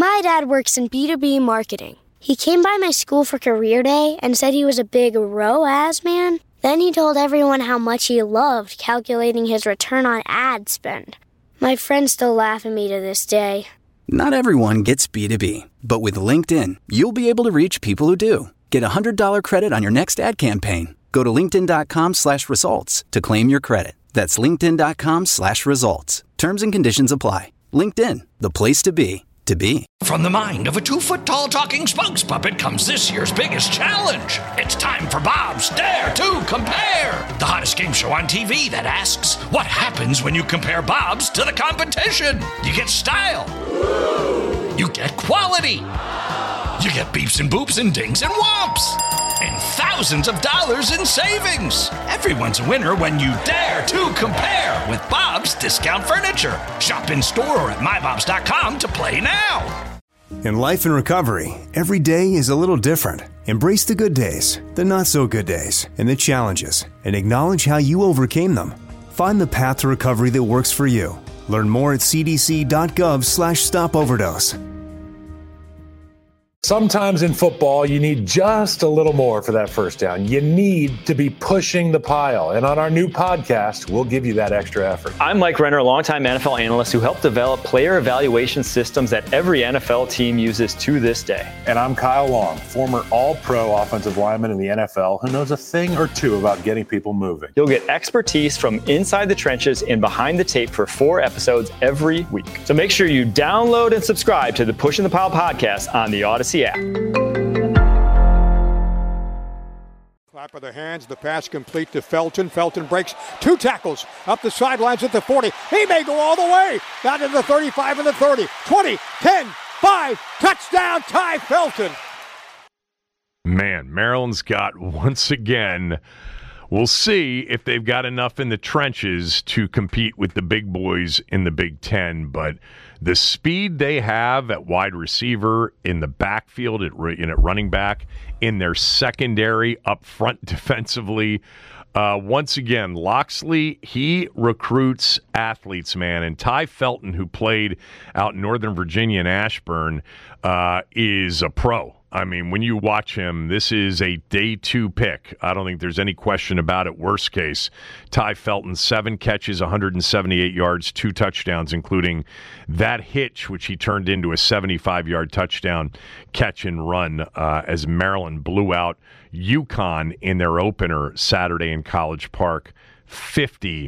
My dad works in B2B marketing. He came by my school for career day and said he was a big ROAS man. Then he told everyone how much he loved calculating his return on ad spend. My friends still laugh at me to this day. Not everyone gets B2B, but with LinkedIn, you'll be able to reach people who do. Get a $100 credit on your next ad campaign. Go to linkedin.com/results to claim your credit. That's linkedin.com/results. Terms and conditions apply. LinkedIn, the place to be. From the mind of a 2-foot-tall talking spokes puppet comes this year's biggest challenge. It's time for Bob's Dare to Compare, the hottest game show on TV that asks, what happens when you compare Bob's to the competition? You get style. You get quality. You get beeps and boops and dings and whomps. And thousands of dollars in savings. Everyone's a winner when you dare to compare with Bob's Discount Furniture. Shop in store or at mybobs.com to play now. In life and recovery, every day is a little different. Embrace the good days, the not so good days, and the challenges, and acknowledge how you overcame them. Find the path to recovery that works for you. Learn more at cdc.gov/stopoverdose. Sometimes in football, you need just a little more for that first down. You need to be pushing the pile. And on our new podcast, we'll give you that extra effort. I'm Mike Renner, a longtime NFL analyst who helped develop player evaluation systems that every NFL team uses to this day. And I'm Kyle Long, former all-pro offensive lineman in the NFL who knows a thing or two about getting people moving. You'll get expertise from inside the trenches and behind the tape for 4 episodes every week. So make sure you download and subscribe to the Pushing the Pile podcast on the Odyssey app. Clap of the hands, the pass complete to Felton. Felton breaks 2 tackles up the sidelines at the 40. He may go all the way down to the 35 and the 30. 20, 10, 5, touchdown, Tai Felton. Man, Maryland's got, once again, we'll see if they've got enough in the trenches to compete with the big boys in the Big Ten, but the speed they have at wide receiver, in the backfield, at running back, in their secondary, up front defensively. Once again, Loxley, he recruits athletes, man. And Tai Felton, who played out in Northern Virginia and Ashburn, is a pro. I mean, when you watch him, this is a day 2 pick. I don't think there's any question about it. Worst case, Tai Felton, 7 catches, 178 yards, 2 touchdowns, including that hitch, which he turned into a 75-yard touchdown catch and run as Maryland blew out UConn in their opener Saturday in College Park, 50-7,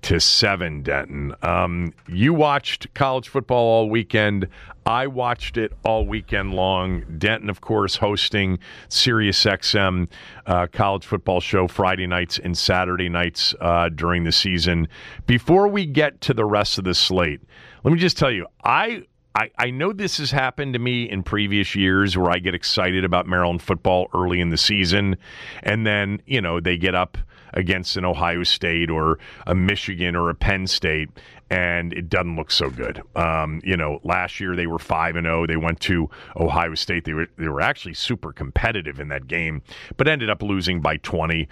Denton. You watched college football all weekend. I watched it all weekend long. Denton, of course, hosting SiriusXM college football show Friday nights and Saturday nights during the season. Before we get to the rest of the slate, let me just tell you, I know this has happened to me in previous years where I get excited about Maryland football early in the season, and then, they get up against an Ohio State or a Michigan or a Penn State, and it doesn't look so good. Last year they were 5-0. They went to Ohio State. They were actually super competitive in that game, but ended up losing by 20.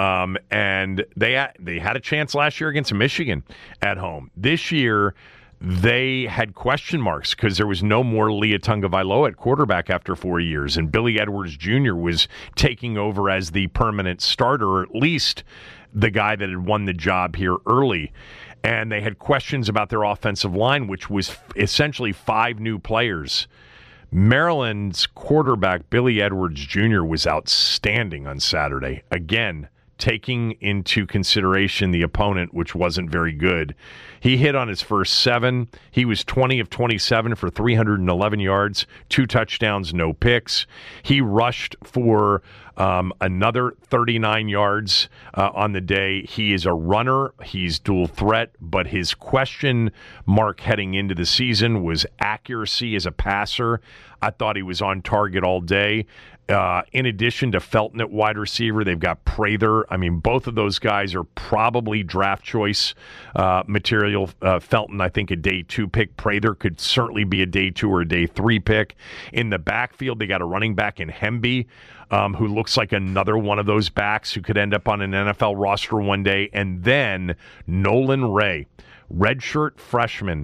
And they had a chance last year against Michigan at home. This year, they had question marks because there was no more Lia Tagovailoa at quarterback after 4 years, and Billy Edwards Jr. was taking over as the permanent starter, or at least the guy that had won the job here early. And they had questions about their offensive line, which was essentially 5 new players. Maryland's quarterback, Billy Edwards Jr., was outstanding on Saturday. Again, taking into consideration the opponent, which wasn't very good. He hit on his first 7. He was 20 of 27 for 311 yards, 2 touchdowns, no picks. He rushed for another 39 yards on the day. He is a runner. He's dual threat, but his question mark heading into the season was accuracy as a passer. I thought he was on target all day. In addition to Felton at wide receiver, they've got Prather. I mean, both of those guys are probably draft choice material. Felton, I think, a day 2 pick. Prather could certainly be a day 2 or a day 3 pick. In the backfield, they got a running back in Hemby, who looks like another one of those backs who could end up on an NFL roster one day. And then Nolan Ray, redshirt freshman,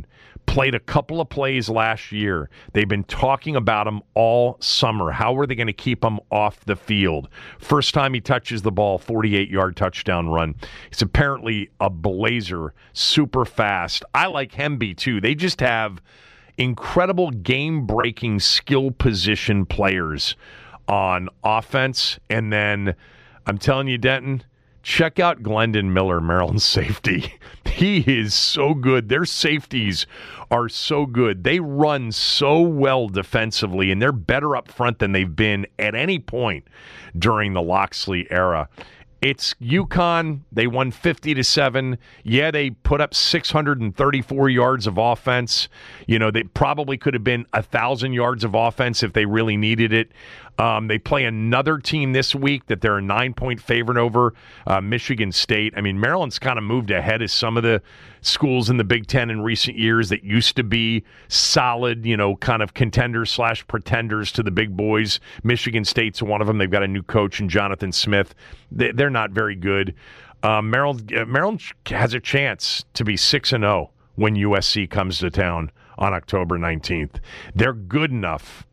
played a couple of plays last year. They've been talking about him all summer. How are they going to keep him off the field? First time he touches the ball, 48-yard touchdown run. He's apparently a blazer, super fast. I like Hemby, too. They just have incredible game-breaking skill position players on offense. And then, I'm telling you, Denton, check out Glendon Miller, Maryland's safety. He is so good. Their safeties are so good. They run so well defensively, and they're better up front than they've been at any point during the Loxley era. It's UConn. They won 50-7. Yeah, they put up 634 yards of offense. You know, they probably could have been 1,000 yards of offense if they really needed it. They play another team this week that they're a 9-point favorite over, Michigan State. I mean, Maryland's kind of moved ahead of some of the schools in the Big Ten in recent years that used to be solid, you know, kind of contenders/pretenders to the big boys. Michigan State's one of them. They've got a new coach in Jonathan Smith. They're not very good. Maryland has a chance to be 6-0 when USC comes to town on October 19th. They're good enough,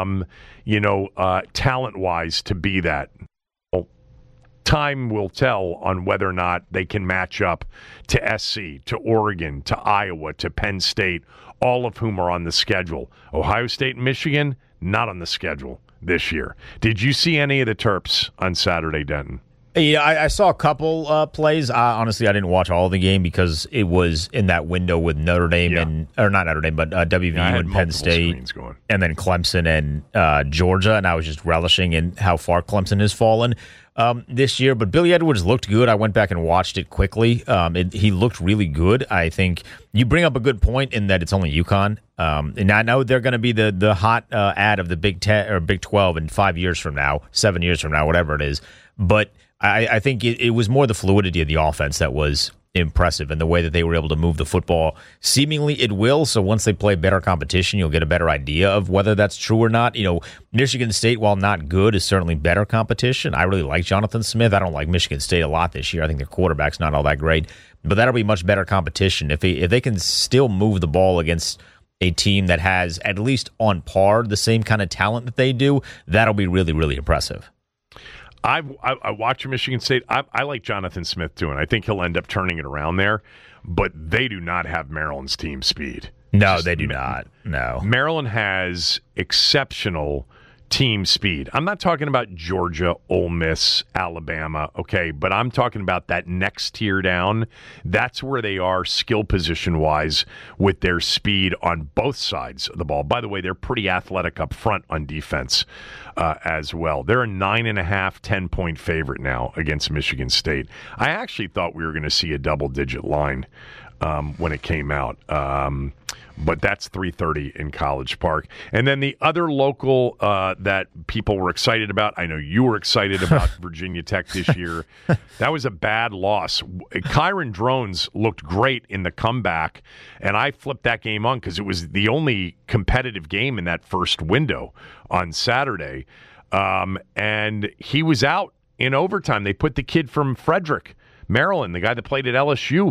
talent-wise to be that. Well, time will tell on whether or not they can match up to SC, to Oregon, to Iowa, to Penn State, all of whom are on the schedule. Ohio State and Michigan, not on the schedule this year. Did you see any of the Terps on Saturday, Denton? Yeah, I saw a couple plays. Honestly, I didn't watch all of the game because it was in that window with Notre Dame or not Notre Dame, but WVU and Penn State, and then Clemson and Georgia, and I was just relishing in how far Clemson has fallen this year. But Billy Edwards looked good. I went back and watched it quickly. He looked really good. I think you bring up a good point in that it's only UConn. And I know they're going to be the hot ad of the Big 10 or Big 12 in 5 years from now, 7 years from now, whatever it is. But I think it was more the fluidity of the offense that was impressive and the way that they were able to move the football. Seemingly it will, so once they play better competition, you'll get a better idea of whether that's true or not. You know, Michigan State, while not good, is certainly better competition. I really like Jonathan Smith. I don't like Michigan State a lot this year. I think their quarterback's not all that great, but that'll be much better competition. If they can still move the ball against a team that has, at least on par, the same kind of talent that they do, that'll be really, really impressive. I watch Michigan State. I like Jonathan Smith, too, and I think he'll end up turning it around there. But they do not have Maryland's team speed. No, they do not. No. Maryland has exceptional team speed. I'm not talking about Georgia, Ole Miss, Alabama, okay, but I'm talking about that next tier down. That's where they are skill position-wise with their speed on both sides of the ball. By the way, they're pretty athletic up front on defense as well. They're a 9.5, 10-point favorite now against Michigan State. I actually thought we were going to see a double-digit line when it came out. But that's 3:30 in College Park. And then the other local that people were excited about, I know you were excited about Virginia Tech this year. That was a bad loss. Kyron Drones looked great in the comeback, and I flipped that game on because it was the only competitive game in that first window on Saturday. And he was out in overtime. They put the kid from Frederick, Maryland, the guy that played at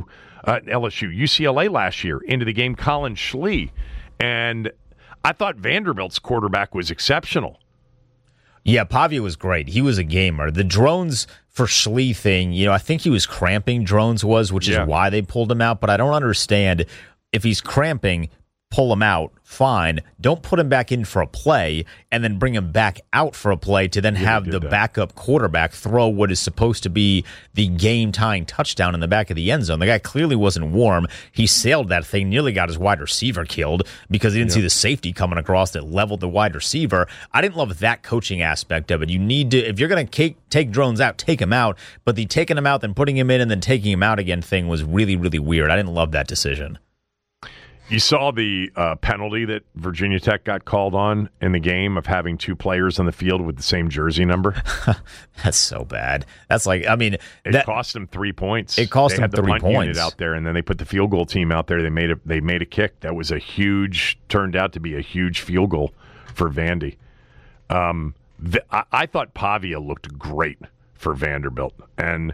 UCLA last year, into the game, Colin Schlee. And I thought Vanderbilt's quarterback was exceptional. Yeah, Pavia was great. He was a gamer. The Drones for Schlee thing, I think he was cramping, Drones was, which is why they pulled him out. But I don't understand, if he's cramping, pull him out, fine. Don't put him back in for a play and then bring him back out for a play to then have the backup quarterback throw what is supposed to be the game-tying touchdown in the back of the end zone. The guy clearly wasn't warm. He sailed that thing, nearly got his wide receiver killed because he didn't see the safety coming across that leveled the wide receiver. I didn't love that coaching aspect of it. You need to, if you're going to take Drones out, take him out. But the taking him out, then putting him in, and then taking him out again thing was really, really weird. I didn't love that decision. You saw the penalty that Virginia Tech got called on in the game of having two players on the field with the same jersey number. That's so bad. That's like, it cost them 3 points. It cost them 3 points. They had the punt unit out there, and then they put the field goal team out there. They made a kick that was turned out to be a huge field goal for Vandy. I thought Pavia looked great for Vanderbilt, and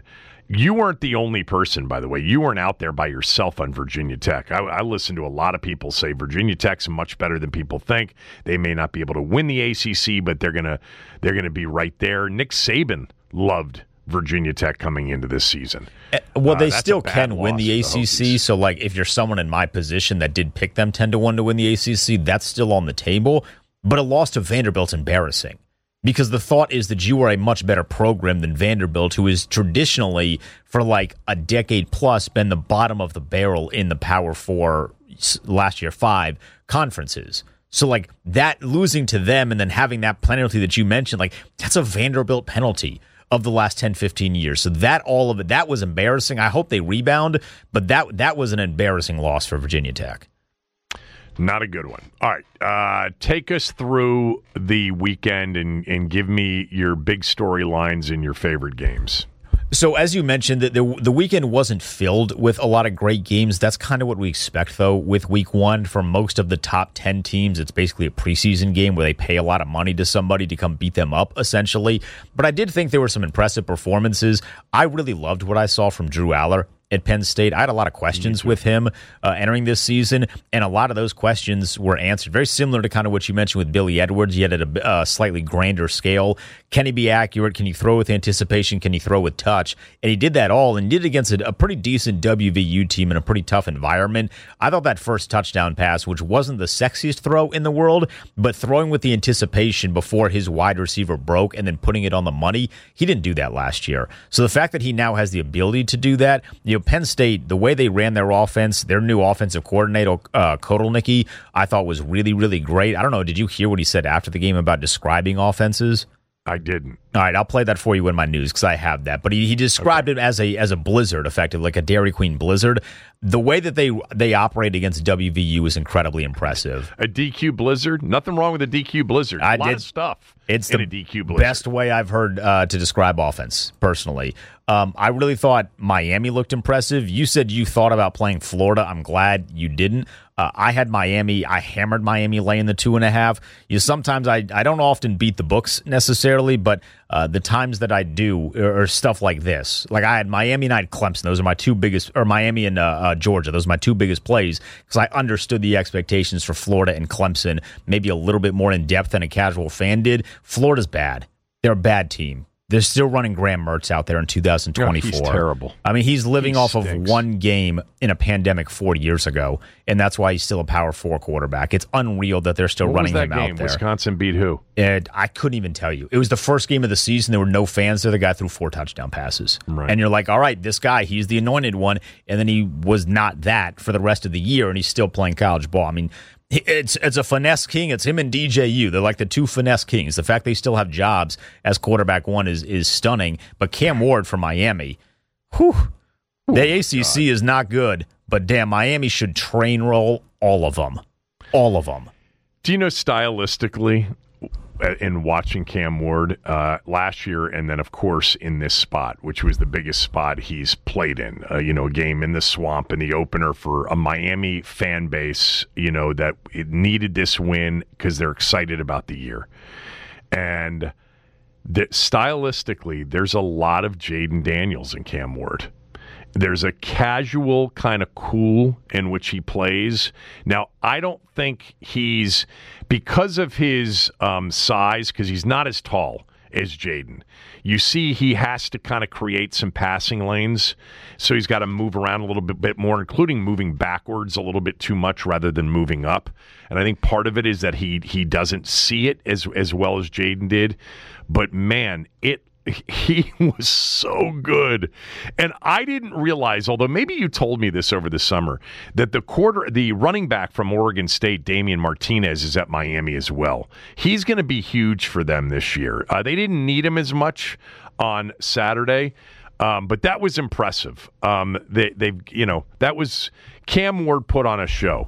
You weren't the only person, by the way. You weren't out there by yourself on Virginia Tech. I listened to a lot of people say Virginia Tech's much better than people think. They may not be able to win the ACC, but they're gonna be right there. Nick Saban loved Virginia Tech coming into this season. Well, they still can win the ACC. So, like, if you're someone in my position that did pick them 10-1 to win the ACC, that's still on the table. But a loss to Vanderbilt's embarrassing. Because the thought is that you are a much better program than Vanderbilt, who is traditionally, for like a decade plus, been the bottom of the barrel in the Power 4, last year 5, conferences. So, like, that losing to them and then having that penalty that you mentioned, like, that's a Vanderbilt penalty of the last 10, 15 years. So that all of it, that was embarrassing. I hope they rebound, but that was an embarrassing loss for Virginia Tech. Not a good one. All right. Take us through the weekend and give me your big storylines in your favorite games. So as you mentioned, the weekend wasn't filled with a lot of great games. That's kind of what we expect, though, with week one. For most of the top 10 teams, it's basically a preseason game where they pay a lot of money to somebody to come beat them up, essentially. But I did think there were some impressive performances. I really loved what I saw from Drew Aller at Penn State. I had a lot of questions with him entering this season, and a lot of those questions were answered. Very similar to kind of what you mentioned with Billy Edwards, yet at a slightly grander scale. Can he be accurate? Can he throw with anticipation? Can he throw with touch? And he did that all, and did it against a pretty decent WVU team in a pretty tough environment. I thought that first touchdown pass, which wasn't the sexiest throw in the world, but throwing with the anticipation before his wide receiver broke and then putting it on the money, he didn't do that last year. So the fact that he now has the ability to do that, Penn State, the way they ran their offense, their new offensive coordinator, Kotelnicki, I thought was really, really great. I don't know, did you hear what he said after the game about describing offenses? I didn't. All right, I'll play that for you in my news because I have that. But he described it as a blizzard, effectively, like a Dairy Queen blizzard. The way that they operate against WVU is incredibly impressive. A DQ blizzard? Nothing wrong with a DQ blizzard. A lot of stuff. It's the DQ blizzard. Best way I've heard to describe offense, personally. I really thought Miami looked impressive. You said you thought about playing Florida. I'm glad you didn't. I had Miami. I hammered Miami laying the 2.5. Sometimes I don't often beat the books necessarily, but the times that I do are stuff like this. Like I had Miami and I had Clemson. Those are my two biggest, or Miami and Georgia. Those are my two biggest plays because I understood the expectations for Florida and Clemson maybe a little bit more in depth than a casual fan did. Florida's bad. They're a bad team. They're still running Graham Mertz out there in 2024. He's terrible. I mean, he's living off of one game in a pandemic 40 years ago, and that's why he's still a Power 4 quarterback. It's unreal that they're still running him out there. Wisconsin beat who? And I couldn't even tell you. It was the first game of the season. There were no fans there. The guy threw 4 touchdown passes. Right. And you're like, all right, this guy, he's the anointed one, and then he was not that for the rest of the year, and he's still playing college ball. I mean, it's a finesse king. It's him and DJU. They're like the two finesse kings. The fact they still have jobs as quarterback one is stunning. But Cam Ward from Miami, the ACC is not good. But damn, Miami should train roll all of them. All of them. Do you know stylistically, in watching Cam Ward last year, and then, of course, in this spot, which was the biggest spot he's played in, a game in the swamp in the opener for a Miami fan base, that it needed this win because they're excited about the year. And stylistically, there's a lot of Jaden Daniels in Cam Ward. There's a casual kind of cool in which he plays. Now, I don't think he's, because of his size, because he's not as tall as Jaden, you see he has to kind of create some passing lanes. So he's got to move around a little bit more, including moving backwards a little bit too much rather than moving up. And I think part of it is that he doesn't see it as well as Jaden did. But, man, he was so good. And I didn't realize, although maybe you told me this over the summer, that the running back from Oregon State, Damian Martinez, is at Miami as well. He's going to be huge for them this year. They didn't need him as much on Saturday, but that was impressive. That was Cam Ward put on a show,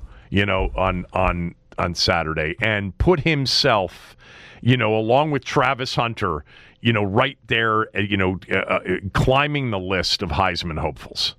on Saturday, and put himself, along with Travis Hunter, right there, climbing the list of Heisman hopefuls.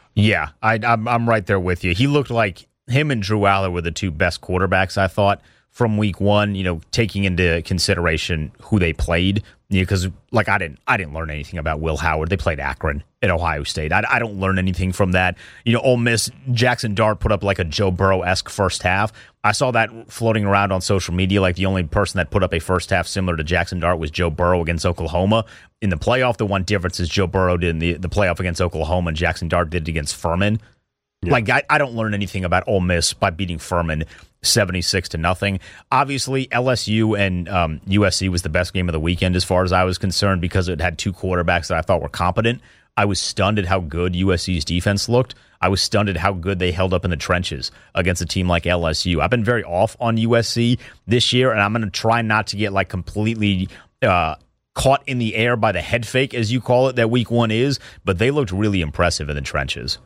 Yeah, I'm right there with you. He looked like him and Drew Aller were the two best quarterbacks, I thought, from week one, taking into consideration who they played, because I didn't learn anything about Will Howard. They played Akron at Ohio State. I don't learn anything from that. Ole Miss, Jackson Dart put up like a Joe Burrow-esque first half. I saw that floating around on social media. Like the only person that put up a first half similar to Jackson Dart was Joe Burrow against Oklahoma. In the playoff, the one difference is Joe Burrow did in the playoff against Oklahoma, and Jackson Dart did it against Furman. Yeah. I don't learn anything about Ole Miss by beating Furman 76-0. Obviously, LSU and USC was the best game of the weekend as far as I was concerned because it had two quarterbacks that I thought were competent. I was stunned at how good USC's defense looked. I was stunned at how good they held up in the trenches against a team like LSU. I've been very off on USC this year, and I'm going to try not to get completely caught in the air by the head fake, as you call it, that week one is, but they looked really impressive in the trenches.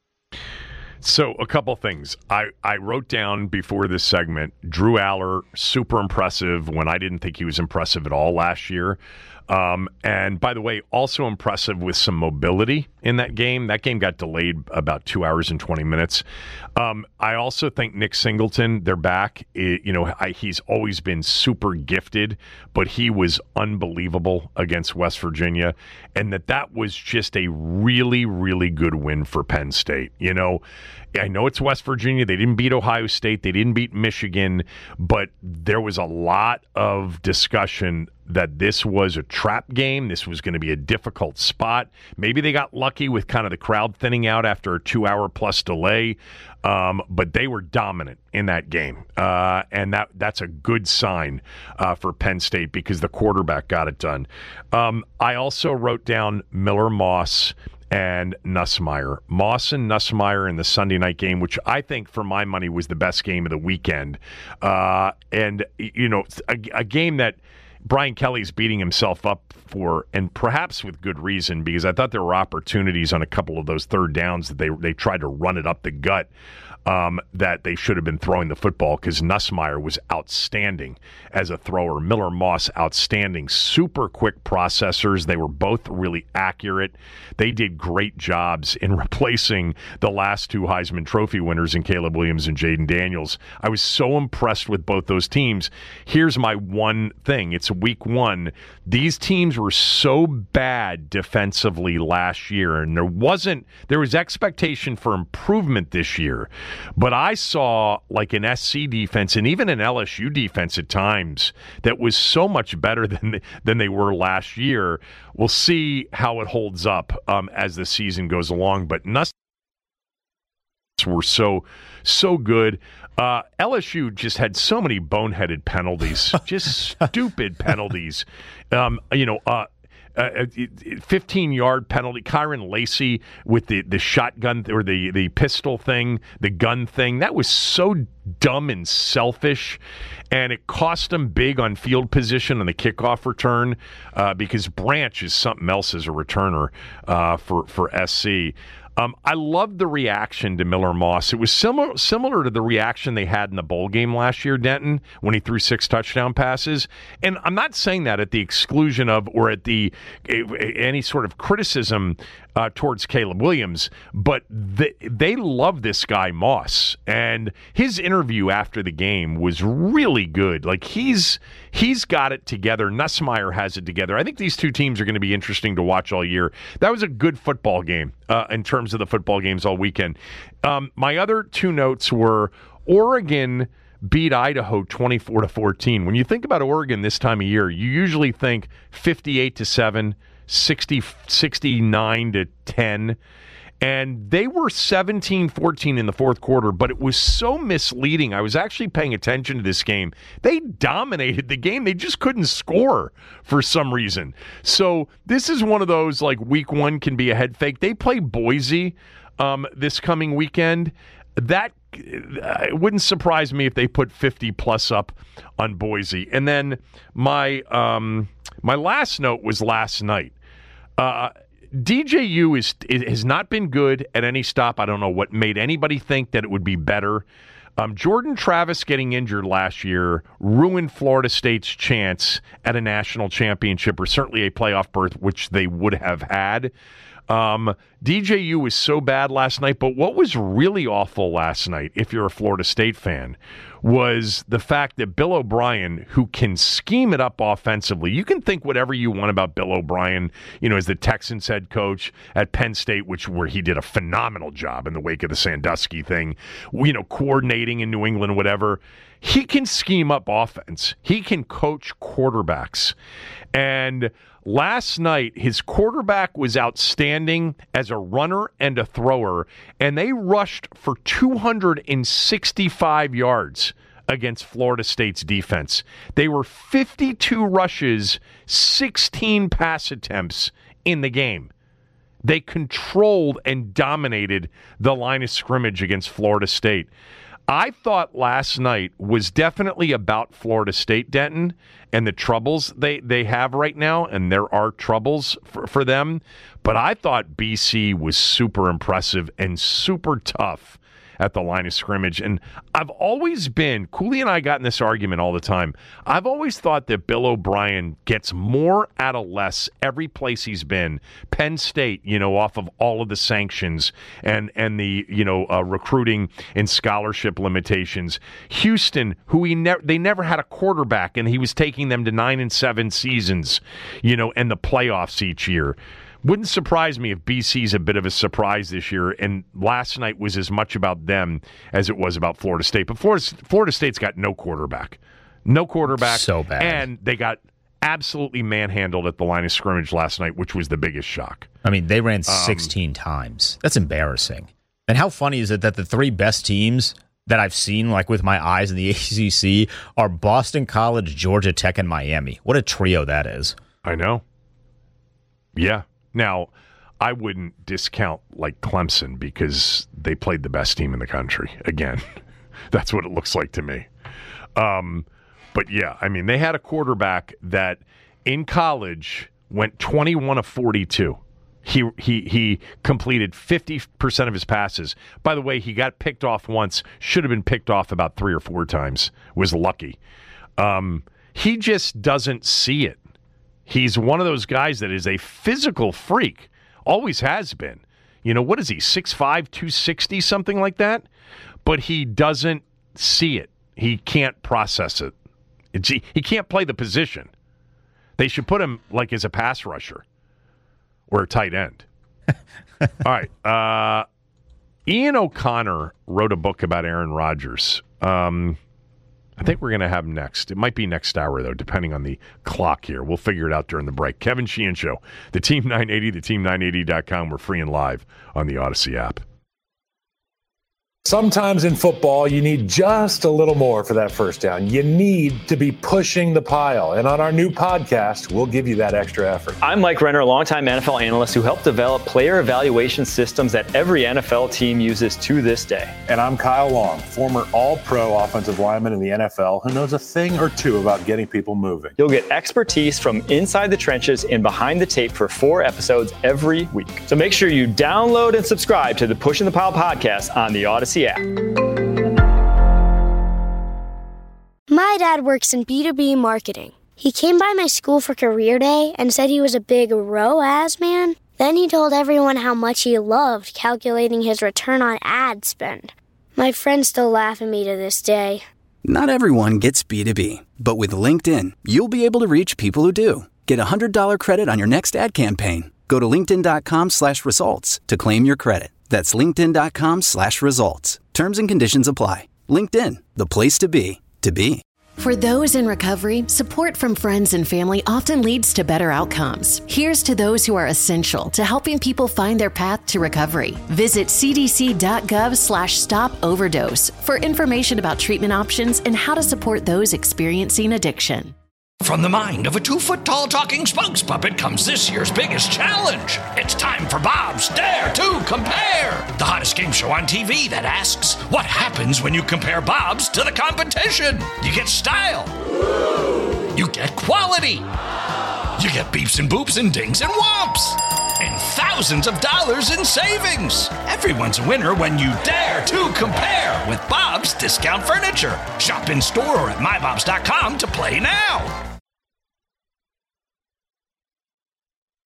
So a couple things. I wrote down before this segment, Drew Aller, super impressive when I didn't think he was impressive at all last year. And by the way, also impressive with some mobility in that game. That game got delayed about 2 hours and 20 minutes. I also think Nick Singleton, they're back. He's always been super gifted, but he was unbelievable against West Virginia. And that was just a really, really good win for Penn State. I know it's West Virginia. They didn't beat Ohio State. They didn't beat Michigan. But there was a lot of discussion that this was a trap game. This was going to be a difficult spot. Maybe they got lucky with kind of the crowd thinning out after a 2-hour-plus delay. But they were dominant in that game. And that's a good sign for Penn State because the quarterback got it done. I also wrote down Miller Moss and Nussmeier. Moss and Nussmeier in the Sunday night game, which I think, for my money, was the best game of the weekend. A game that Brian Kelly's beating himself up for, and perhaps with good reason, because I thought there were opportunities on a couple of those third downs that they tried to run it up the gut, that they should have been throwing the football, because Nussmeier was outstanding as a thrower. Miller Moss, outstanding. Super quick processors. They were both really accurate. They did great jobs in replacing the last two Heisman Trophy winners in Caleb Williams and Jaden Daniels. I was so impressed with both those teams. Here's my one thing. It's week one. These teams were so bad defensively last year, and there was expectation for improvement this year. But I saw an SC defense and even an LSU defense at times that was so much better than they were last year. We'll see how it holds up as the season goes along. But Nuss were so good. LSU just had so many boneheaded penalties, just stupid penalties. 15-yard penalty. Kyron Lacey with the shotgun or the pistol thing, the gun thing. That was so dumb and selfish, and it cost them big on field position on the kickoff return because Branch is something else as a returner for SC. I loved the reaction to Miller Moss. It was similar to the reaction they had in the bowl game last year, Denton, when he threw 6 touchdown passes. And I'm not saying that at the exclusion of or at any sort of criticism towards Caleb Williams, but they love this guy Moss, and his interview after the game was really good. He's got it together. Nussmeier has it together. I think these two teams are going to be interesting to watch all year. That was a good football game in terms of the football games all weekend. My other two notes were Oregon beat Idaho 24-14. When you think about Oregon this time of year, you usually think 58-7. 69-10, and they were 17-14 in the fourth quarter, but it was so misleading. I was actually paying attention to this game. They dominated the game. They just couldn't score for some reason. So this is one of those, week one can be a head fake. They play Boise this coming weekend. That it wouldn't surprise me if they put 50+ up on Boise. And then my last note was last night. DJU has not been good at any stop. I don't know what made anybody think that it would be better. Jordan Travis getting injured last year ruined Florida State's chance at a national championship or certainly a playoff berth, which they would have had. DJU was so bad last night, but what was really awful last night, if you're a Florida State fan, was the fact that Bill O'Brien, who can scheme it up offensively, you can think whatever you want about Bill O'Brien, as the Texans head coach at Penn State, where he did a phenomenal job in the wake of the Sandusky thing, coordinating in New England, whatever. He can scheme up offense. He can coach quarterbacks. And last night, his quarterback was outstanding as a runner and a thrower, and they rushed for 265 yards against Florida State's defense. They were 52 rushes, 16 pass attempts in the game. They controlled and dominated the line of scrimmage against Florida State. I thought last night was definitely about Florida State, Denton, and the troubles they have right now, and there are troubles for them. But I thought BC was super impressive and super tough at the line of scrimmage. And I've always been, Cooley and I got in this argument all the time, I've always thought that Bill O'Brien gets more out of less every place he's been. Penn State, off of all of the sanctions and the, recruiting and scholarship limitations. Houston, who they never had a quarterback, and he was taking them to 9-7 seasons, and the playoffs each year. Wouldn't surprise me if BC's a bit of a surprise this year, and last night was as much about them as it was about Florida State. But Florida State's got no quarterback. No quarterback. So bad. And they got absolutely manhandled at the line of scrimmage last night, which was the biggest shock. I mean, they ran 16 times. That's embarrassing. And how funny is it that the three best teams that I've seen, like with my eyes in the ACC, are Boston College, Georgia Tech, and Miami? What a trio that is. I know. Yeah. Now, I wouldn't discount like Clemson because they played the best team in the country. Again, that's what it looks like to me. But yeah, I mean, they had a quarterback that in college went 21 of 42. He completed 50% of his passes. By the way, he got picked off once, should have been picked off about 3 or 4 times, was lucky. He just doesn't see it. He's one of those guys that is a physical freak, always has been. What is he, 6'5", 260, something like that? But he doesn't see it. He can't process it. He can't play the position. They should put him like as a pass rusher or a tight end. All right. Ian O'Connor wrote a book about Aaron Rodgers. I think we're going to have next. It might be next hour, though, depending on the clock here. We'll figure it out during the break. Kevin Sheehan Show, the Team 980, theteam980.com. We're free and live on the Odyssey app. Sometimes in football, you need just a little more for that first down. You need to be pushing the pile. And on our new podcast, we'll give you that extra effort. I'm Mike Renner, a longtime NFL analyst who helped develop player evaluation systems that every NFL team uses to this day. And I'm Kyle Long, former all-pro offensive lineman in the NFL who knows a thing or two about getting people moving. You'll get expertise from inside the trenches and behind the tape for 4 episodes every week. So make sure you download and subscribe to the Pushing the Pile podcast on the Odyssey app. My dad works in B2B marketing. He came by my school for career day and said he was a big ROAS man. Then he told everyone how much he loved calculating his return on ad spend. My friends still laugh at me to this day. Not everyone gets B2B, but with LinkedIn, you'll be able to reach people who do. Get a $100 credit on your next ad campaign. Go to linkedin.com/results to claim your credit. That's linkedin.com/results. Terms and conditions apply. LinkedIn, the place to be, to be. For those in recovery, support from friends and family often leads to better outcomes. Here's to those who are essential to helping people find their path to recovery. Visit cdc.gov/stop-overdose for information about treatment options and how to support those experiencing addiction. From the mind of a 2-foot-tall talking spokes puppet comes this year's biggest challenge. It's time for Bob's Dare to Compare, the hottest game show on TV that asks, what happens when you compare Bob's to the competition? You get style. You get quality. You get beeps and boops and dings and whomps. And thousands of dollars in savings. Everyone's a winner when you dare to compare with Bob's Discount Furniture. Shop in store or at mybobs.com to play now.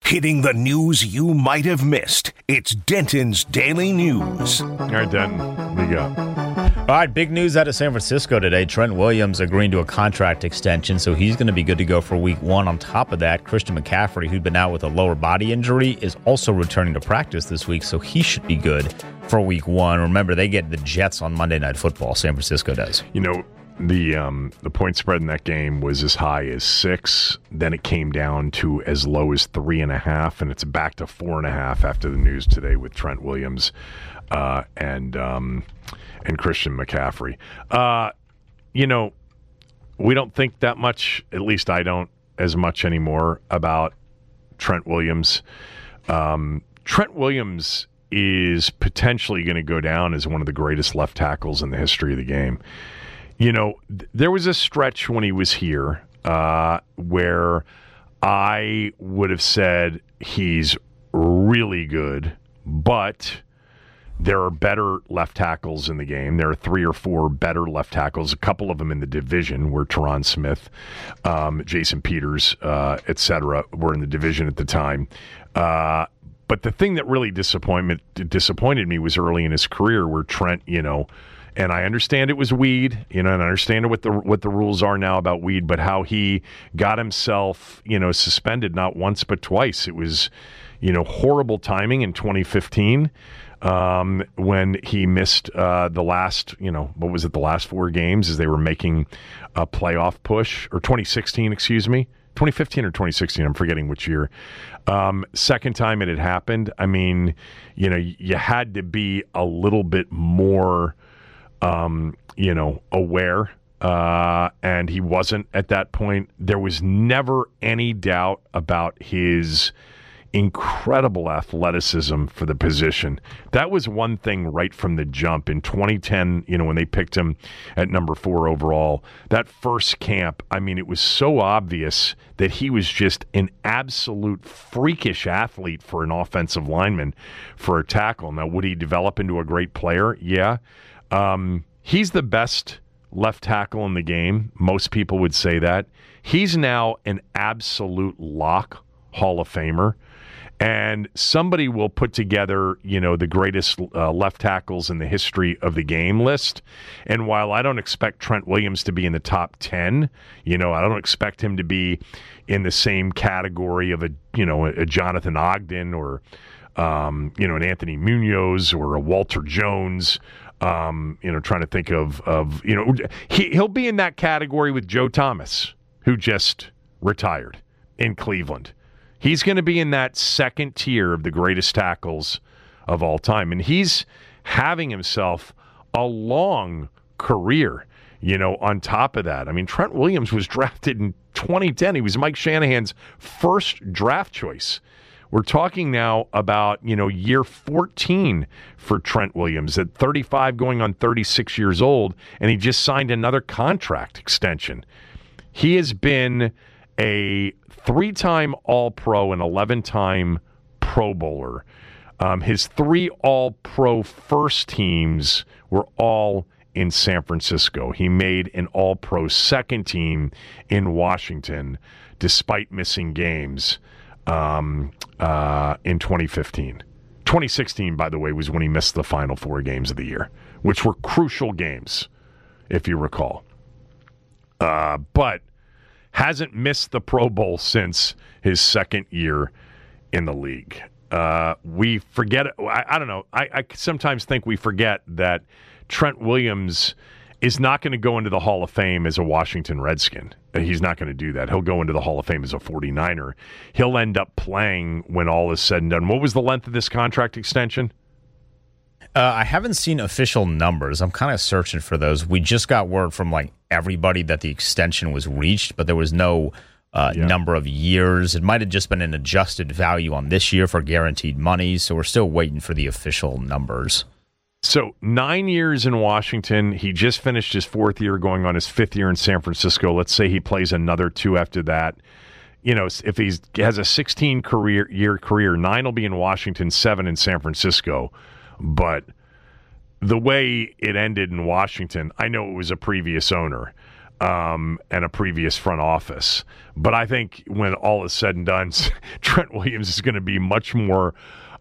Hitting the news you might have missed. It's Denton's Daily News. All right, Denton, what do you got? All right, big news out of San Francisco today. Trent Williams agreeing to a contract extension, so he's going to be good to go for week 1. On top of that, Christian McCaffrey, who'd been out with a lower body injury, is also returning to practice this week, so he should be good for week 1. Remember, they get the Jets on Monday Night Football. San Francisco does. You know, the point spread in that game was as high as 6. Then it came down to as low as 3.5, and it's back to 4.5 after the news today with Trent Williams and Christian McCaffrey. You know, we don't think that much, at least I don't, as much anymore about Trent Williams. Trent Williams is potentially going to go down as one of the greatest left tackles in the history of the game. You know, there was a stretch when he was here where I would have said he's really good, but there are better left tackles in the game. There are 3 or 4 better left tackles, a couple of them in the division where Teron Smith, Jason Peters, et cetera, were in the division at the time. But the thing that really disappointed me was early in his career where Trent, you know, and I understand it was weed, you know, and I understand what the rules are now about weed, but how he got himself, you know, suspended not once but twice. It was, you know, horrible timing in 2015 when he missed the last, you know, what was it, the last 4 games as they were making a playoff push, or 2016, excuse me. 2015 or 2016, I'm forgetting which year. Second time it had happened, I mean, you know, you had to be a little bit more you know, aware, and he wasn't at that point. There was never any doubt about his incredible athleticism for the position. That was one thing right from the jump. In 2010, you know, when they picked him at number 4 overall, that first camp, I mean, it was so obvious that he was just an absolute freakish athlete for an offensive lineman, for a tackle. Now, would he develop into a great player? Yeah. He's the best left tackle in the game. Most people would say that. He's now an absolute lock Hall of Famer. And somebody will put together, you know, the greatest left tackles in the history of the game list. And while I don't expect Trent Williams to be in the top 10, you know, I don't expect him to be in the same category of a Jonathan Ogden or, you know, an Anthony Munoz or a Walter Jones. You know, trying to think of you know, he'll be in that category with Joe Thomas, who just retired in Cleveland. He's going to be in that second tier of the greatest tackles of all time. And he's having himself a long career, you know, on top of that. I mean, Trent Williams was drafted in 2010. He was Mike Shanahan's first draft choice. We're talking now about, you know, year 14 for Trent Williams at 35 going on 36 years old, and he just signed another contract extension. He has been a 3-time All-Pro and 11-time Pro Bowler. His 3 All-Pro first teams were all in San Francisco. He made an All-Pro second team in Washington despite missing games in 2015. 2016, by the way, was when he missed the final 4 games of the year, which were crucial games, if you recall. But hasn't missed the Pro Bowl since his second year in the league. We forget, I don't know, I sometimes think we forget that Trent Williams is not going to go into the Hall of Fame as a Washington Redskin. He's not going to do that. He'll go into the Hall of Fame as a 49er. He'll end up playing when all is said and done. What was the length of this contract extension? I haven't seen official numbers. I'm kind of searching for those. We just got word from like everybody that the extension was reached, but there was no number of years. It might have just been an adjusted value on this year for guaranteed money, so we're still waiting for the official numbers. So 9 years in Washington. He just finished his 4th year, going on his 5th year in San Francisco. Let's say he plays another 2 after that. You know, if he has a 16-year career, 9 will be in Washington, 7 in San Francisco. But the way it ended in Washington, I know it was a previous owner. and a previous front office. But I think when all is said and done, Trent Williams is going to be much more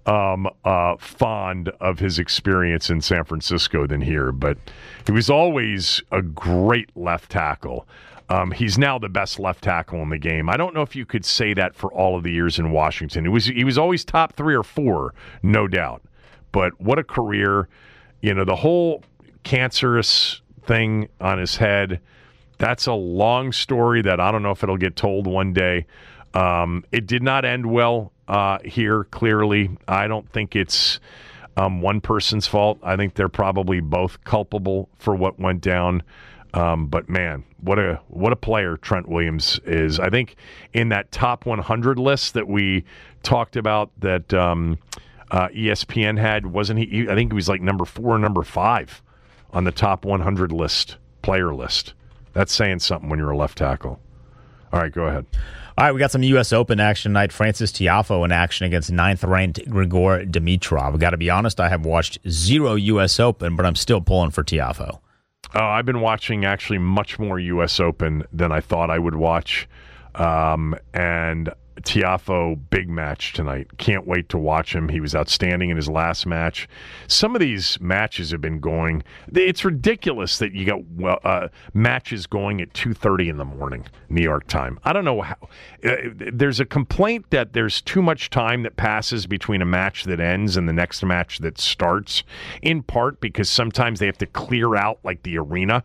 fond of his experience in San Francisco than here. But he was always a great left tackle. He's now the best left tackle in the game. I don't know if you could say that for all of the years in Washington. He was always top 3 or 4, no doubt. But what a career. The whole cancerous thing on his head, that's a long story that I don't know if it'll get told one day. It did not end well here, clearly. I don't think it's one person's fault. I think they're probably both culpable for what went down. But man, what a player Trent Williams is. I think in that top 100 list that we talked about that ESPN had, wasn't he? I think he was like number 4 or number 5 on the top 100 player list. That's saying something when you're a left tackle. All right, go ahead. All right, we got some U.S. Open action tonight. Francis Tiafoe in action against 9th-ranked Grigor Dimitrov. I've got to be honest, I have watched 0 U.S. Open, but I'm still pulling for Tiafoe. I've been watching actually much more U.S. Open than I thought I would watch. And Tiafoe, big match tonight. Can't wait to watch him. He was outstanding in his last match. Some of these matches have been going. It's ridiculous that you got matches going at 2:30 in the morning, New York time. I don't know how. There's a complaint that there's too much time that passes between a match that ends and the next match that starts, in part because sometimes they have to clear out like the arena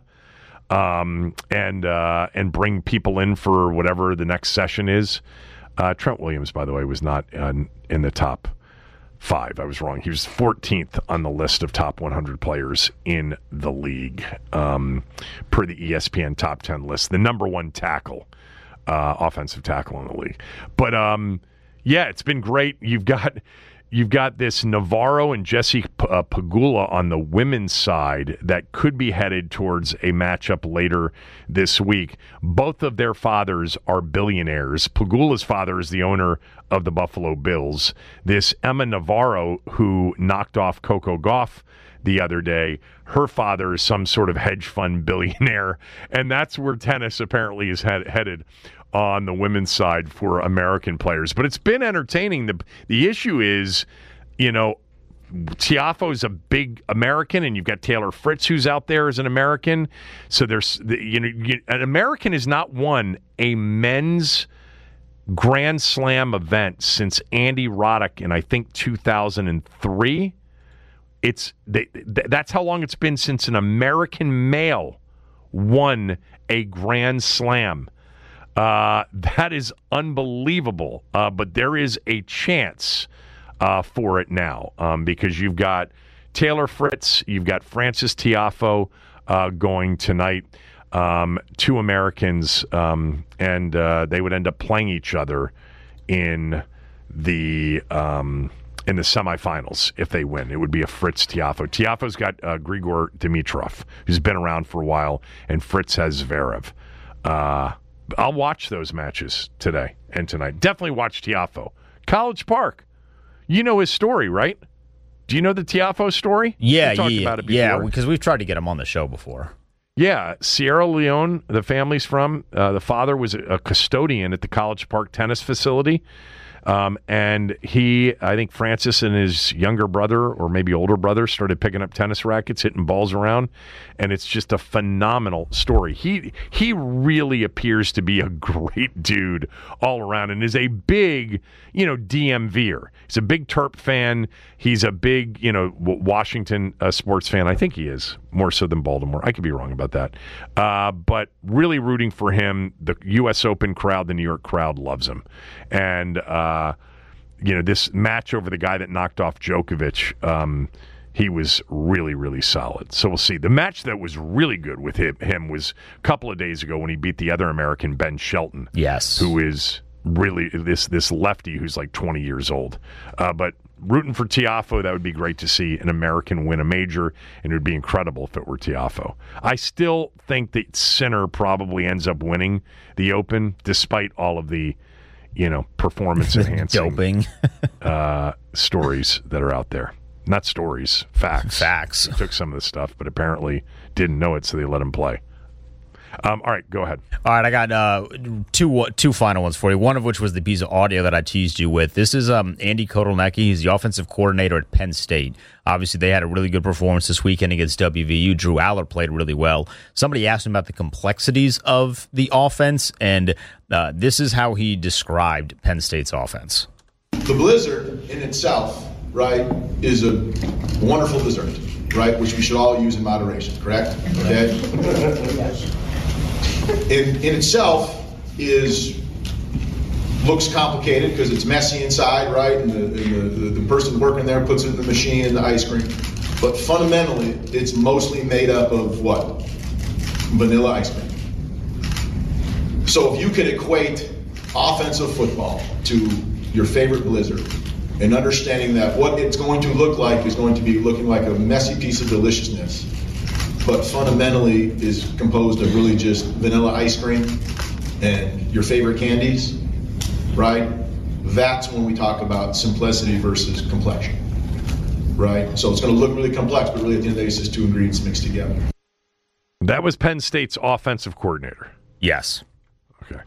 and bring people in for whatever the next session is. Trent Williams, by the way, was not in the top 5. I was wrong. He was 14th on the list of top 100 players in the league, per the ESPN top 10 list. The number 1 tackle, offensive tackle in the league. But yeah, it's been great. You've got this Navarro and Jesse Pegula on the women's side that could be headed towards a matchup later this week. Both of their fathers are billionaires. Pegula's father is the owner of the Buffalo Bills. This Emma Navarro, who knocked off Coco Gauff the other day, her father is some sort of hedge fund billionaire, and that's where tennis apparently is headed on the women's side for American players. But it's been entertaining. The issue is, Tiafoe is a big American, and you've got Taylor Fritz who's out there as an American. So there's, an American has not won a men's Grand Slam event since Andy Roddick in, I think, 2003. That's how long it's been since an American male won a Grand Slam. That is unbelievable, but there is a chance for it now because you've got Taylor Fritz, you've got Francis Tiafoe going tonight, 2 Americans, and they would end up playing each other in the semifinals if they win. It would be a Fritz Tiafoe. Tiafoe's got Grigor Dimitrov, who's been around for a while, and Fritz has Zverev. I'll watch those matches today and tonight. Definitely watch Tiafoe. College Park. You know his story, right? Do you know the Tiafoe story? Yeah, we talked about it before. Yeah, because we've tried to get him on the show before. Yeah, Sierra Leone, the family's from. The father was a custodian at the College Park tennis facility. And I think Francis and his younger brother, or maybe older brother, started picking up tennis rackets, hitting balls around, and it's just a phenomenal story. He really appears to be a great dude all around, and is a big, DMVer. He's a big Terp fan. He's a big, Washington sports fan. I think he is, more so than Baltimore. I could be wrong about that. But really rooting for him. The U.S. Open crowd, the New York crowd loves him. And, this match over the guy that knocked off Djokovic, he was really, really solid. So we'll see. The match that was really good with him was a couple of days ago when he beat the other American, Ben Shelton. Yes. Who is really this lefty who's like 20 years old. But rooting for Tiafoe, that would be great to see an American win a major, and it would be incredible if it were Tiafoe. I still think that Sinner probably ends up winning the Open, despite all of the performance-enhancing doping stories that are out there. Not stories, facts. Facts. They took some of the stuff, but apparently didn't know it, so they let him play. All right, go ahead. All right, I got two final ones for you. One of which was the piece of audio that I teased you with. This is Andy Kotelnicki. He's the offensive coordinator at Penn State. Obviously, they had a really good performance this weekend against WVU. Drew Allard played really well. Somebody asked him about the complexities of the offense, and this is how he described Penn State's offense. The blizzard in itself, right, is a wonderful dessert, right, which we should all use in moderation, correct? Okay? Yes. In itself looks complicated because it's messy inside, right? And the person working there puts it in the machine and the ice cream. But fundamentally, it's mostly made up of what? Vanilla ice cream. So if you could equate offensive football to your favorite blizzard and understanding that what it's going to look like is going to be looking like a messy piece of deliciousness, but fundamentally is composed of really just vanilla ice cream and your favorite candies, right? That's when we talk about simplicity versus complexion, right? So it's going to look really complex, but really at the end of the day, it's just two ingredients mixed together. That was Penn State's offensive coordinator. Yes. Okay.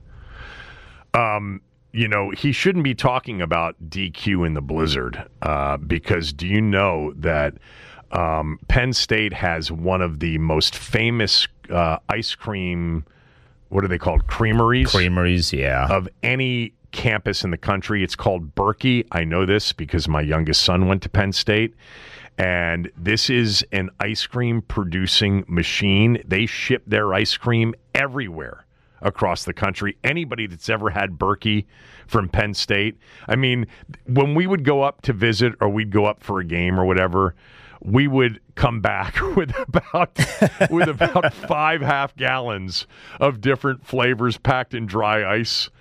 He shouldn't be talking about DQ in the blizzard because do you know that Penn State has one of the most famous ice cream, what are they called? Creameries? Creameries, yeah. Of any campus in the country. It's called Berkey. I know this because my youngest son went to Penn State. And this is an ice cream producing machine. They ship their ice cream everywhere across the country. Anybody that's ever had Berkey from Penn State, I mean, when we would go up to visit or we'd go up for a game or whatever, we would come back with about 5 half gallons of different flavors packed in dry ice.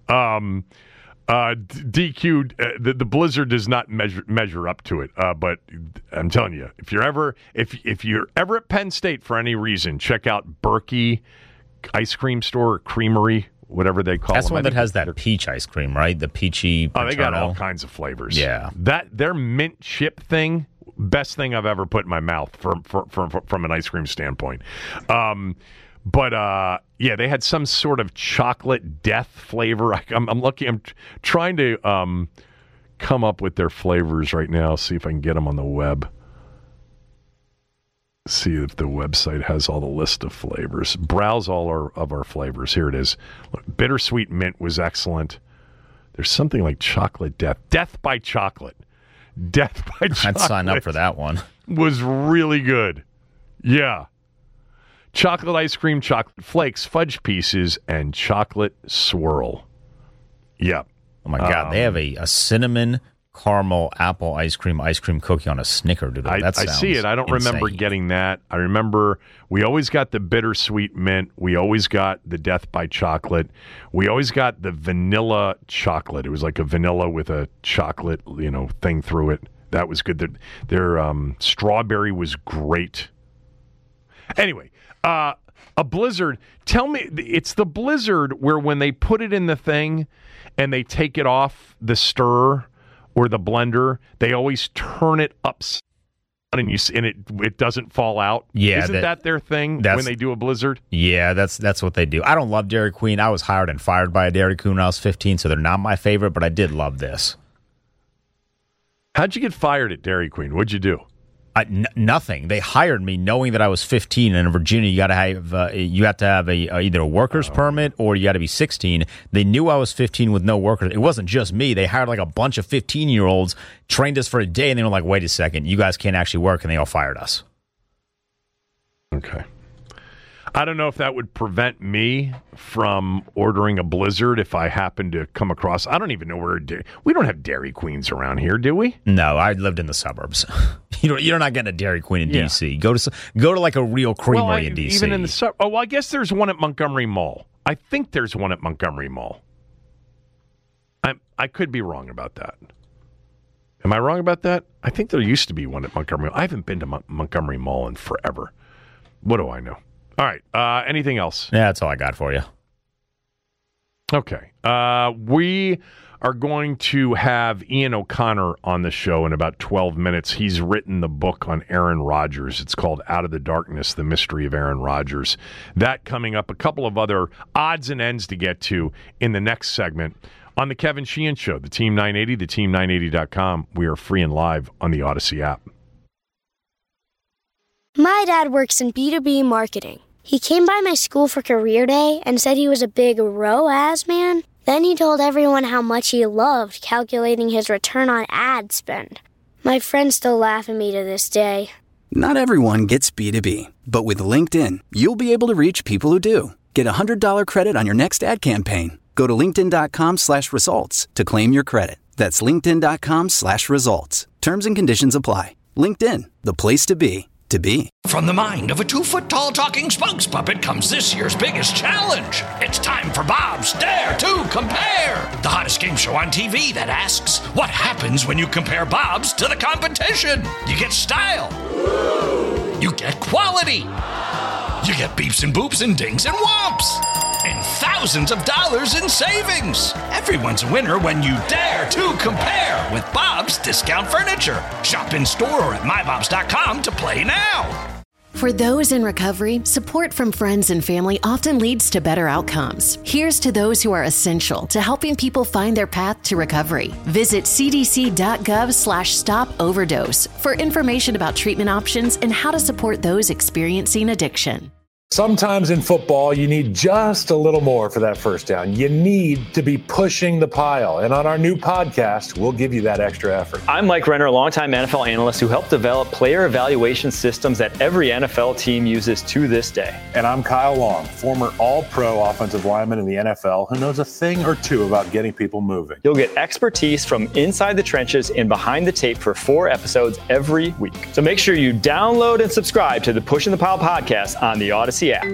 DQ, the blizzard does not measure up to it. But I'm telling you, if you're ever at Penn State for any reason, check out Berkey ice cream store or creamery, whatever they call it. That's one that has that peach ice cream, right? The peachy. Oh, they got all kinds of flavors. Yeah, their mint chip thing, best thing I've ever put in my mouth from an ice cream standpoint. But they had some sort of chocolate death flavor. I'm lucky. I'm trying to come up with their flavors right now. See if I can get them on the web. See if the website has all the list of flavors. Browse all of our flavors. Here it is. Look, bittersweet mint was excellent. There's something like chocolate death. Death by chocolate. Death by chocolate. I'd sign up for that one. Was really good. Yeah. Chocolate ice cream, chocolate flakes, fudge pieces, and chocolate swirl. Yep. Oh, my God. They have a cinnamon caramel apple ice cream cookie on a Snickerdoodle. I see it. I don't remember getting that. I remember we always got the bittersweet mint. We always got the death by chocolate. We always got the vanilla chocolate. It was like a vanilla with a chocolate, thing through it. That was good. Their strawberry was great. Anyway, a blizzard. Tell me, it's the blizzard where when they put it in the thing and they take it off the stirrer or the blender, they always turn it upside down and it doesn't fall out. Yeah, isn't that their thing when they do a blizzard? Yeah, that's what they do. I don't love Dairy Queen. I was hired and fired by a Dairy Queen when I was 15, so they're not my favorite. But I did love this. How'd you get fired at Dairy Queen? What'd you do? Nothing. They hired me knowing that I was 15, and in Virginia you have to have either a worker's permit or you got to be 16. They knew I was 15 with no workers. It wasn't just me. They hired like a bunch of 15-year-olds, trained us for a day, and they were like, "Wait a second, you guys can't actually work," and they all fired us. Okay. I don't know if that would prevent me from ordering a blizzard if I happen to come across. I don't even know where we don't have Dairy Queens around here, do we? No, I lived in the suburbs. You're not getting a Dairy Queen in D.C. Go to like a real creamery in D.C. Even in the I guess there's one at Montgomery Mall. I think there's one at Montgomery Mall. I could be wrong about that. Am I wrong about that? I think there used to be one at Montgomery. I haven't been to Montgomery Mall in forever. What do I know? All right. Anything else? Yeah, that's all I got for you. Okay. We are going to have Ian O'Connor on the show in about 12 minutes. He's written the book on Aaron Rodgers. It's called Out of the Darkness, The Mystery of Aaron Rodgers. That coming up, a couple of other odds and ends to get to in the next segment on the Kevin Sheehan Show, the Team 980, theteam980.com. We are free and live on the Odyssey app. My dad works in B2B marketing. He came by my school for career day and said he was a big ROAS man. Then he told everyone how much he loved calculating his return on ad spend. My friends still laugh at me to this day. Not everyone gets B2B, but with LinkedIn, you'll be able to reach people who do. Get $100 credit on your next ad campaign. Go to linkedin.com/results to claim your credit. That's linkedin.com/results. Terms and conditions apply. LinkedIn, the place to be. From the mind of a 2-foot-tall talking spokes puppet comes this year's biggest challenge. It's time for Bob's Dare to Compare, the hottest game show on TV that asks, what happens when you compare Bob's to the competition? You get style. You get quality. You get beeps and boops and dings and whomps. And thousands of dollars in savings. Everyone's a winner when you dare to compare with Bob's Discount Furniture. Shop in store or at mybobs.com to play now. For those in recovery, support from friends and family often leads to better outcomes. Here's to those who are essential to helping people find their path to recovery. Visit cdc.gov/stop-overdose for information about treatment options and how to support those experiencing addiction. Sometimes in football, you need just a little more for that first down. You need to be pushing the pile. And on our new podcast, we'll give you that extra effort. I'm Mike Renner, a longtime NFL analyst who helped develop player evaluation systems that every NFL team uses to this day. And I'm Kyle Long, former all-pro offensive lineman in the NFL who knows a thing or two about getting people moving. You'll get expertise from inside the trenches and behind the tape for 4 episodes every week. So make sure you download and subscribe to the Pushing the Pile podcast on the Odyssey app.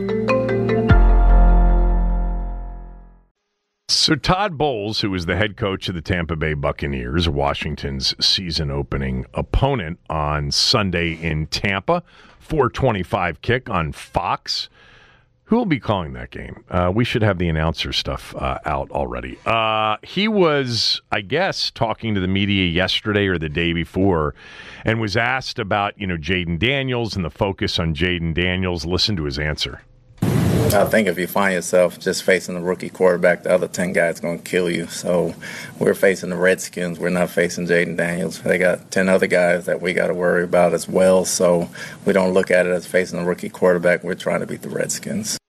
So Todd Bowles, who was the head coach of the Tampa Bay Buccaneers, Washington's season opening opponent on Sunday in Tampa, 4:25 kick on Fox. Who will be calling that game? We should have the announcer stuff out already. He was, I guess, talking to the media yesterday or the day before and was asked about, Jayden Daniels and the focus on Jayden Daniels. Listen to his answer. I think if you find yourself just facing the rookie quarterback, the other 10 guys going to kill you. So we're facing the Redskins. We're not facing Jayden Daniels. They got 10 other guys that we got to worry about as well. So we don't look at it as facing the rookie quarterback. We're trying to beat the Redskins.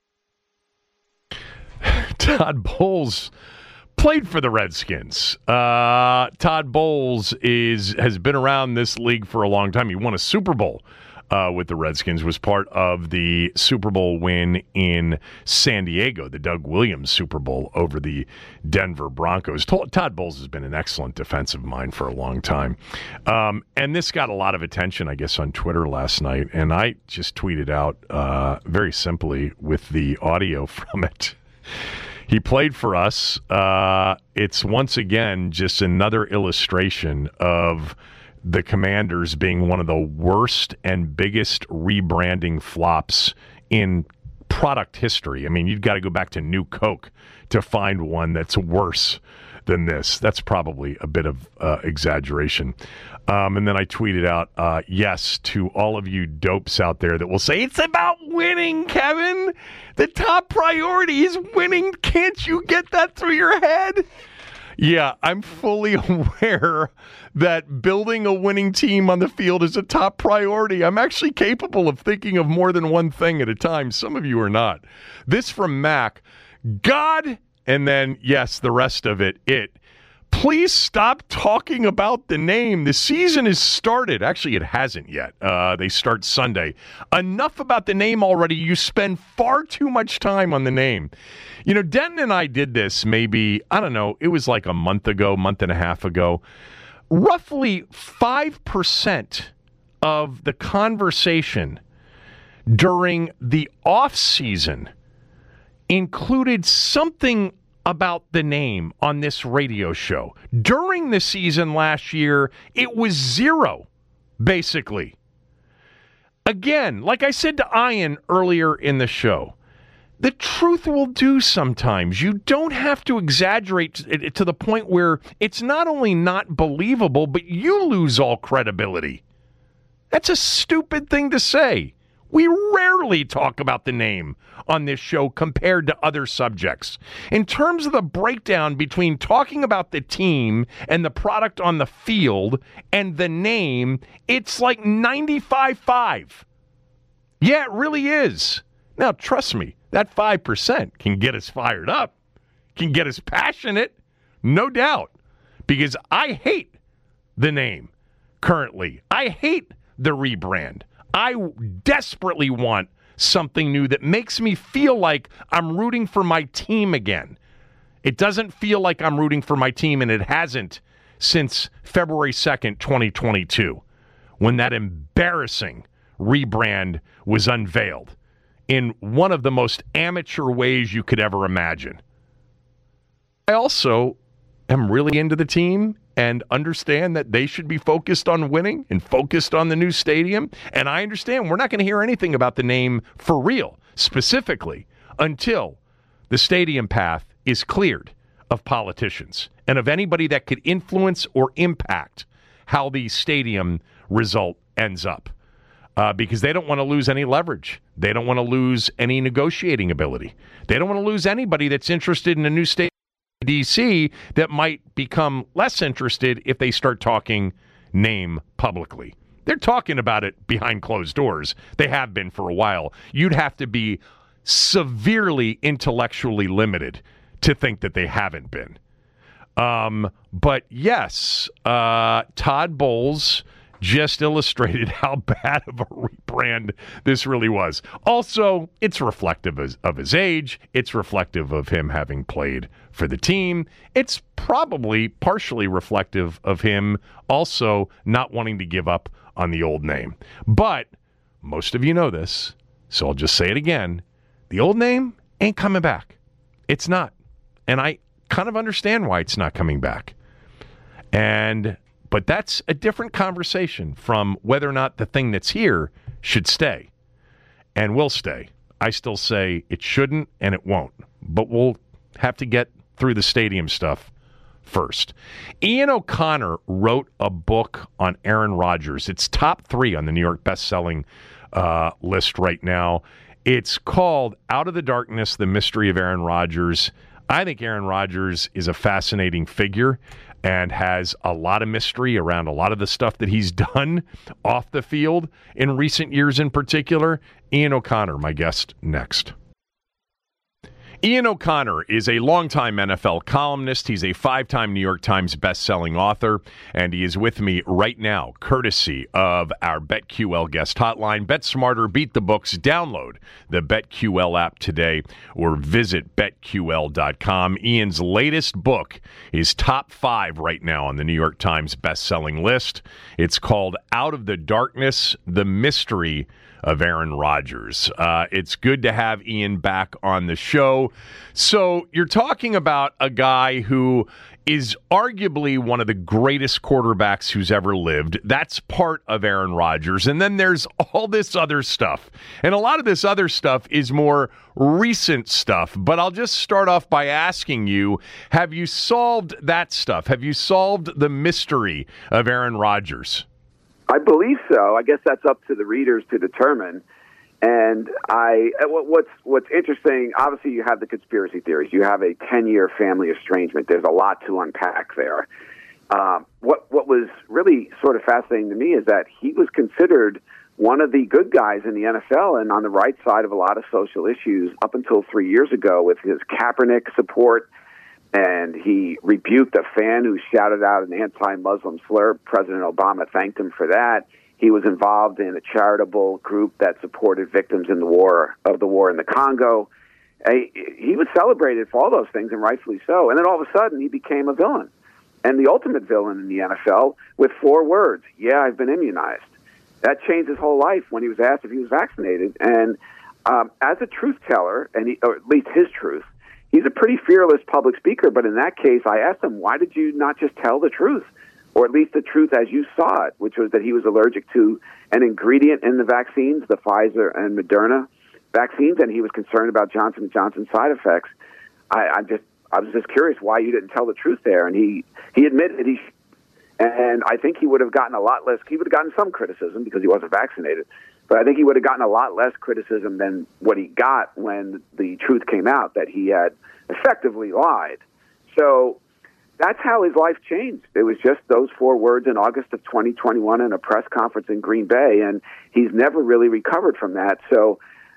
Todd Bowles played for the Redskins. Todd Bowles has been around this league for a long time. He won a Super Bowl with the Redskins, was part of the Super Bowl win in San Diego, the Doug Williams Super Bowl over the Denver Broncos. Todd Bowles has been an excellent defensive mind for a long time. And this got a lot of attention, I guess, on Twitter last night. And I just tweeted out very simply with the audio from it. He played for us. It's once again just another illustration of the Commanders being one of the worst and biggest rebranding flops in product history. I mean, you've got to go back to New Coke to find one that's worse than this. That's probably a bit of exaggeration. And then I tweeted out, yes, to all of you dopes out there that will say, it's about winning, Kevin. The top priority is winning. Can't you get that through your head? Yeah, I'm fully aware that building a winning team on the field is a top priority. I'm actually capable of thinking of more than one thing at a time. Some of you are not. This from Mac. God, and then, yes, the rest of it. Please stop talking about the name. The season has started. Actually, it hasn't yet. They start Sunday. Enough about the name already. You spend far too much time on the name. Denton and I did this maybe, I don't know, it was like a month and a half ago. Roughly 5% of the conversation during the off season included something about the name on this radio show. During the season last year, it was 0, basically. Again, like I said to Ian earlier in the show, the truth will do sometimes. You don't have to exaggerate it to the point where it's not only not believable, but you lose all credibility. That's a stupid thing to say. We rarely talk about the name on this show compared to other subjects. In terms of the breakdown between talking about the team and the product on the field and the name, it's like 95-5. Yeah, it really is. Now, trust me, that 5% can get us fired up, can get us passionate, no doubt, because I hate the name currently. I hate the rebrand. I desperately want something new that makes me feel like I'm rooting for my team again. It doesn't feel like I'm rooting for my team, and it hasn't since February 2nd, 2022, when that embarrassing rebrand was unveiled in one of the most amateur ways you could ever imagine. I also am really into the team and understand that they should be focused on winning and focused on the new stadium. And I understand we're not going to hear anything about the name for real, specifically, until the stadium path is cleared of politicians and of anybody that could influence or impact how the stadium result ends up. Because they don't want to lose any leverage. They don't want to lose any negotiating ability. They don't want to lose anybody that's interested in a new stadium in D.C. that might become less interested if they start talking name publicly. They're talking about it behind closed doors. They have been for a while. You'd have to be severely intellectually limited to think that they haven't been. But yes, Todd Bowles just illustrated how bad of a rebrand this really was. Also, it's reflective of his age. It's reflective of him having played for the team. It's probably partially reflective of him also not wanting to give up on the old name. But most of you know this, so I'll just say it again. The old name ain't coming back. It's not. And I kind of understand why it's not coming back. But that's a different conversation from whether or not the thing that's here should stay and will stay. I still say it shouldn't and it won't, but we'll have to get through the stadium stuff first. Ian O'Connor wrote a book on Aaron Rodgers. It's top 3 on the New York best-selling list right now. It's called Out of the Darkness, The Mystery of Aaron Rodgers. I think Aaron Rodgers is a fascinating figure and has a lot of mystery around a lot of the stuff that he's done off the field in recent years in particular. Ian O'Connor, my guest next. Ian O'Connor is a longtime NFL columnist. He's a 5-time New York Times best-selling author, and he is with me right now, courtesy of our BetQL guest hotline. Bet smarter, beat the books. Download the BetQL app today or visit BetQL.com. Ian's latest book is top 5 right now on the New York Times best-selling list. It's called Out of the Darkness, The Mystery of Aaron Rodgers. It's good to have Ian back on the show. So you're talking about a guy who is arguably one of the greatest quarterbacks who's ever lived. That's part of Aaron Rodgers. And then there's all this other stuff. And a lot of this other stuff is more recent stuff. But I'll just start off by asking you, have you solved that stuff? Have you solved the mystery of Aaron Rodgers? I believe so. I guess that's up to the readers to determine. And what's interesting, obviously you have the conspiracy theories. You have a 10-year family estrangement. There's a lot to unpack there. What was really sort of fascinating to me is that he was considered one of the good guys in the NFL and on the right side of a lot of social issues up until 3 years ago with his Kaepernick support. And he rebuked a fan who shouted out an anti-Muslim slur. President Obama thanked him for that. He was involved in a charitable group that supported victims in the war in the Congo. He was celebrated for all those things, and rightfully so. And then all of a sudden, he became a villain, and the ultimate villain in the NFL with 4 words: "Yeah, I've been immunized." That changed his whole life when he was asked if he was vaccinated. And as a truth teller, or at least his truth, he's a pretty fearless public speaker, but in that case, I asked him, why did you not just tell the truth? Or at least the truth as you saw it, which was that he was allergic to an ingredient in the vaccines, the Pfizer and Moderna, vaccines and he was concerned about Johnson & Johnson side effects. I was just curious why you didn't tell the truth there. And he admitted and I think he would have gotten a lot less. He would have gotten some criticism because he wasn't vaccinated, but I think he would have gotten a lot less criticism than what he got when the truth came out that he had effectively lied. So that's how his life changed. It was just those 4 words in August of 2021 in a press conference in Green Bay, and he's never really recovered from that. So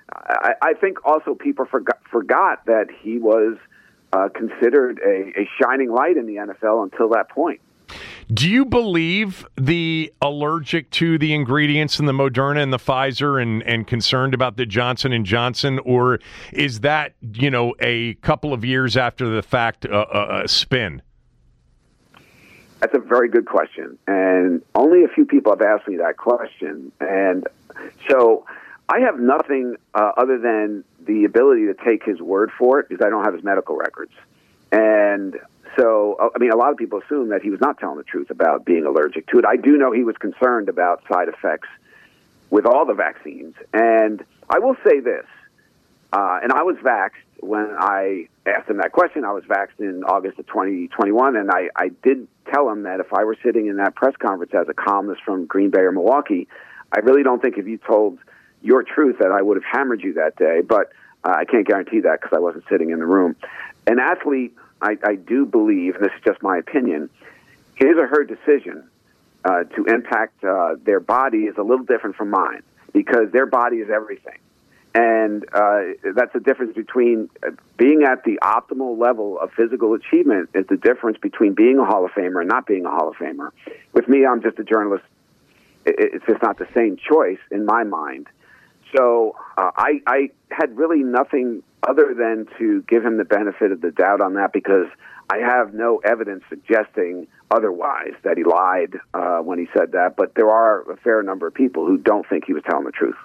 I think also people forgot that he was considered a shining light in the NFL until that point. Do you believe the allergic to the ingredients in the Moderna and the Pfizer and concerned about the Johnson & Johnson, or is that, a couple of years after the fact a spin? That's a very good question, and only a few people have asked me that question. And so I have nothing other than the ability to take his word for it because I don't have his medical records. And so, a lot of people assume that he was not telling the truth about being allergic to it. I do know he was concerned about side effects with all the vaccines. And I will say this, and I was vaxxed when I asked him that question. I was vaxxed in August of 2021, and I did tell him that if I were sitting in that press conference as a columnist from Green Bay or Milwaukee, I really don't think if you told your truth that I would have hammered you that day. But I can't guarantee that because I wasn't sitting in the room. An athlete, I do believe, and this is just my opinion, his or her decision to impact their body is a little different from mine because their body is everything. And that's the difference between being at the optimal level of physical achievement is the difference between being a Hall of Famer and not being a Hall of Famer. With me, I'm just a journalist. It's just not the same choice in my mind. So I had really nothing other than to give him the benefit of the doubt on that because I have no evidence suggesting otherwise, that he lied when he said that. But there are a fair number of people who don't think he was telling the truth.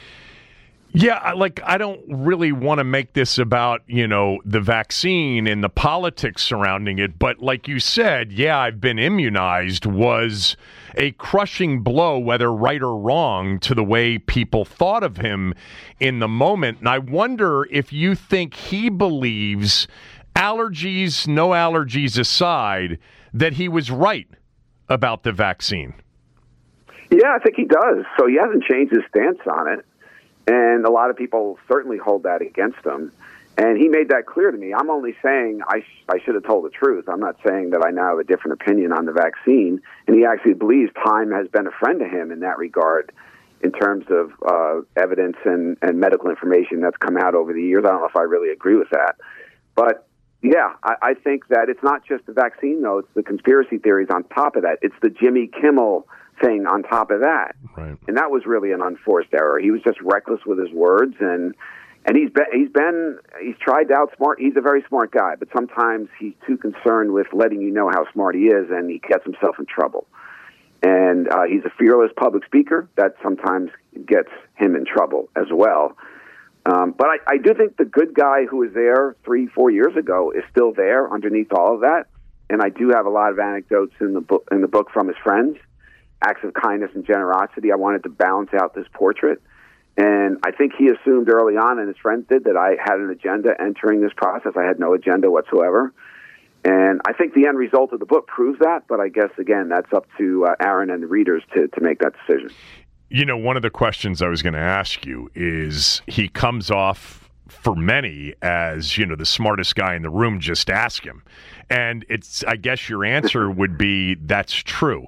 Yeah, I don't really want to make this about, the vaccine and the politics surrounding it. But like you said, yeah, I've been immunized was a crushing blow, whether right or wrong, to the way people thought of him in the moment. And I wonder if you think he believes, allergies, no allergies aside, that he was right about the vaccine. Yeah, I think he does. So he hasn't changed his stance on it. And a lot of people certainly hold that against him. And he made that clear to me. I'm only saying I should have told the truth. I'm not saying that I now have a different opinion on the vaccine. And he actually believes time has been a friend to him in that regard in terms of evidence and medical information that's come out over the years. I don't know if I really agree with that. But, yeah, I think that it's not just the vaccine, though. It's the conspiracy theories on top of that. It's the Jimmy Kimmel thing on top of that. Right. And that was really an unforced error. He was just reckless with his words, and he's tried to outsmart. He's a very smart guy, but sometimes he's too concerned with letting you know how smart he is, and he gets himself in trouble. And he's a fearless public speaker. That sometimes gets him in trouble as well. But I do think the good guy who was there 3-4 years ago is still there underneath all of that. And I do have a lot of anecdotes in the book from his friends, acts of kindness and generosity. I wanted to balance out this portrait. And I think he assumed early on, and his friends did, that I had an agenda entering this process. I had no agenda whatsoever. And I think the end result of the book proves that. But I guess, again, that's up to Aaron and the readers to make that decision. One of the questions I was going to ask you is he comes off for many as, the smartest guy in the room. Just ask him. And I guess your answer would be that's true.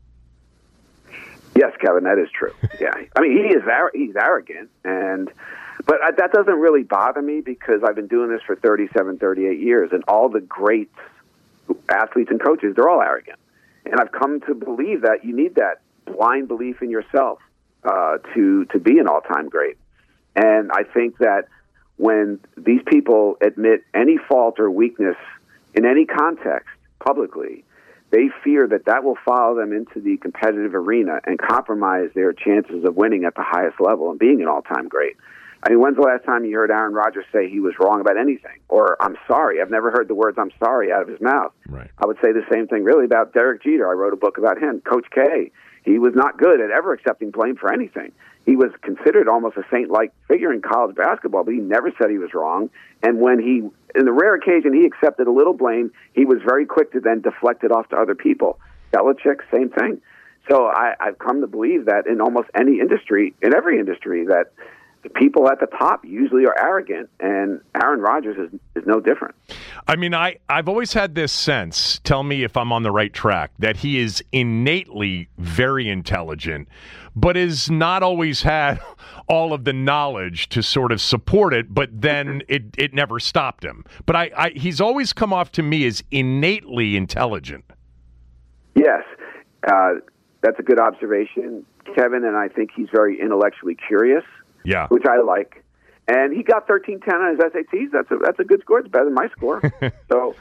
Yes, Kevin, that is true. Yeah, I mean, he's arrogant, but that doesn't really bother me because I've been doing this for 37, 38 years, and all the great athletes and coaches, they're all arrogant. And I've come to believe that you need that blind belief in yourself to be an all-time great. And I think that when these people admit any fault or weakness in any context publicly, they fear that will follow them into the competitive arena and compromise their chances of winning at the highest level and being an all-time great. I mean, when's the last time you heard Aaron Rodgers say he was wrong about anything? Or, I'm sorry. I've never heard the words, I'm sorry, out of his mouth. Right. I would say the same thing, really, about Derek Jeter. I wrote a book about him. Coach K, he was not good at ever accepting blame for anything. he was considered almost a saint-like figure in college basketball, but he never said he was wrong. And when in the rare occasion he accepted a little blame, he was very quick to then deflect it off to other people. Belichick, same thing. So I've come to believe that in almost any industry, in every industry, that the people at the top usually are arrogant, and Aaron Rodgers is no different. I mean, I've always had this sense, tell me if I'm on the right track, that he is innately very intelligent, but has not always had all of the knowledge to sort of support it, but then it never stopped him. But he's always come off to me as innately intelligent. Yes, that's a good observation, Kevin, and I think he's very intellectually curious. Yeah, which I like, and he got 1310 on his SATs. That's a good score. It's better than my score. So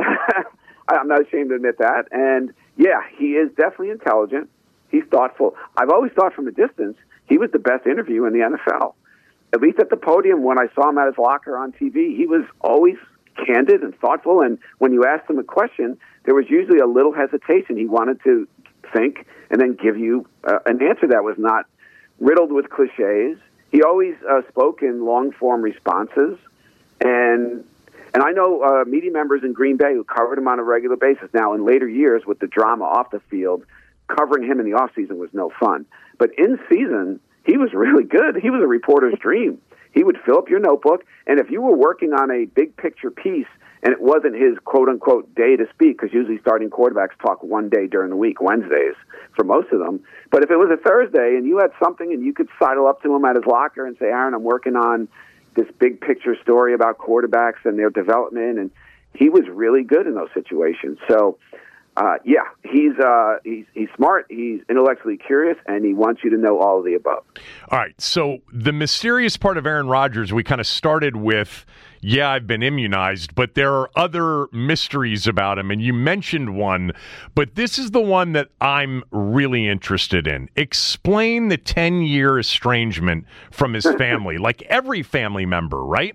I'm not ashamed to admit that. And yeah, he is definitely intelligent. He's thoughtful. I've always thought from a distance he was the best interview in the NFL. At least at the podium, when I saw him at his locker on TV, he was always candid and thoughtful. And when you asked him a question, there was usually a little hesitation. He wanted to think and then give you an answer that was not riddled with cliches. He always spoke in long-form responses, and I know media members in Green Bay who covered him on a regular basis. Now, in later years, with the drama off the field, covering him in the offseason was no fun. But in season, he was really good. He was a reporter's dream. He would fill up your notebook, and if you were working on a big-picture piece and it wasn't his quote-unquote day to speak, because usually starting quarterbacks talk one day during the week, Wednesdays, for most of them. But if it was a Thursday and you had something and you could sidle up to him at his locker and say, Aaron, I'm working on this big-picture story about quarterbacks and their development, and he was really good in those situations. So, yeah, he's smart, he's intellectually curious, and he wants you to know all of the above. All right, so the mysterious part of Aaron Rodgers, we kind of started with, yeah, I've been immunized, but there are other mysteries about him, and you mentioned one, but this is the one that I'm really interested in. Explain the 10-year estrangement from his family, like every family member, right?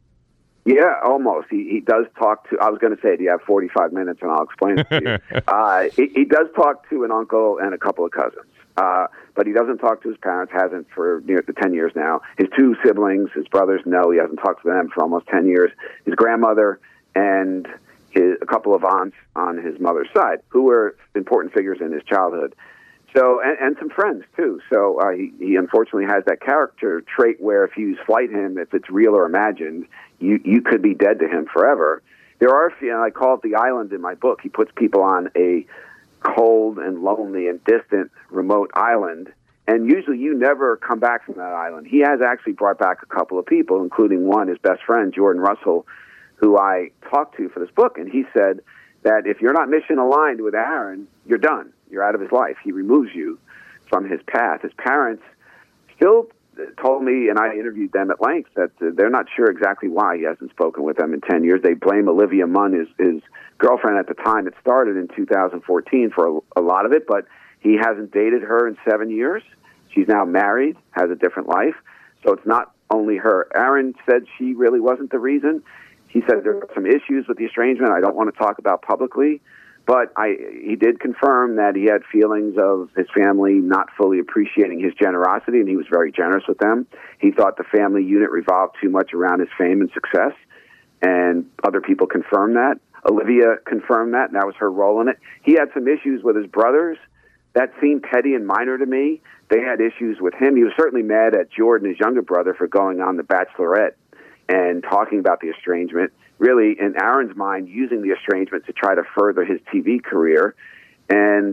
Yeah, almost. He does talk to, I was going to say, do you have 45 minutes and I'll explain it to you. He does talk to an uncle and a couple of cousins, but he doesn't talk to his parents, hasn't for near 10 years now. His two siblings, his brothers, no, he hasn't talked to them for almost 10 years. His grandmother and a couple of aunts on his mother's side, who were important figures in his childhood. So, and some friends, too. So he unfortunately has that character trait where if you slight him, if it's real or imagined, you could be dead to him forever. There are a few, and I call it the island in my book. He puts people on a cold and lonely and distant remote island, and usually you never come back from that island. He has actually brought back a couple of people, including one, his best friend, Jordan Russell, who I talked to for this book, and he said that if you're not mission aligned with Aaron, you're done. You're out of his life. He removes you from his path. His parents still told me, and I interviewed them at length, that they're not sure exactly why he hasn't spoken with them in 10 years. They blame Olivia Munn, his girlfriend at the time. It started in 2014 for a lot of it, but he hasn't dated her in 7 years. She's now married, has a different life. So it's not only her. Aaron said she really wasn't the reason. He said there were some issues with the estrangement I don't want to talk about publicly. But he did confirm that he had feelings of his family not fully appreciating his generosity, and he was very generous with them. He thought the family unit revolved too much around his fame and success, and other people confirmed that. Olivia confirmed that, and that was her role in it. He had some issues with his brothers. That seemed petty and minor to me. They had issues with him. He was certainly mad at Jordan, his younger brother, for going on The Bachelorette and talking about the estrangement. Really, in Aaron's mind, using the estrangement to try to further his TV career. And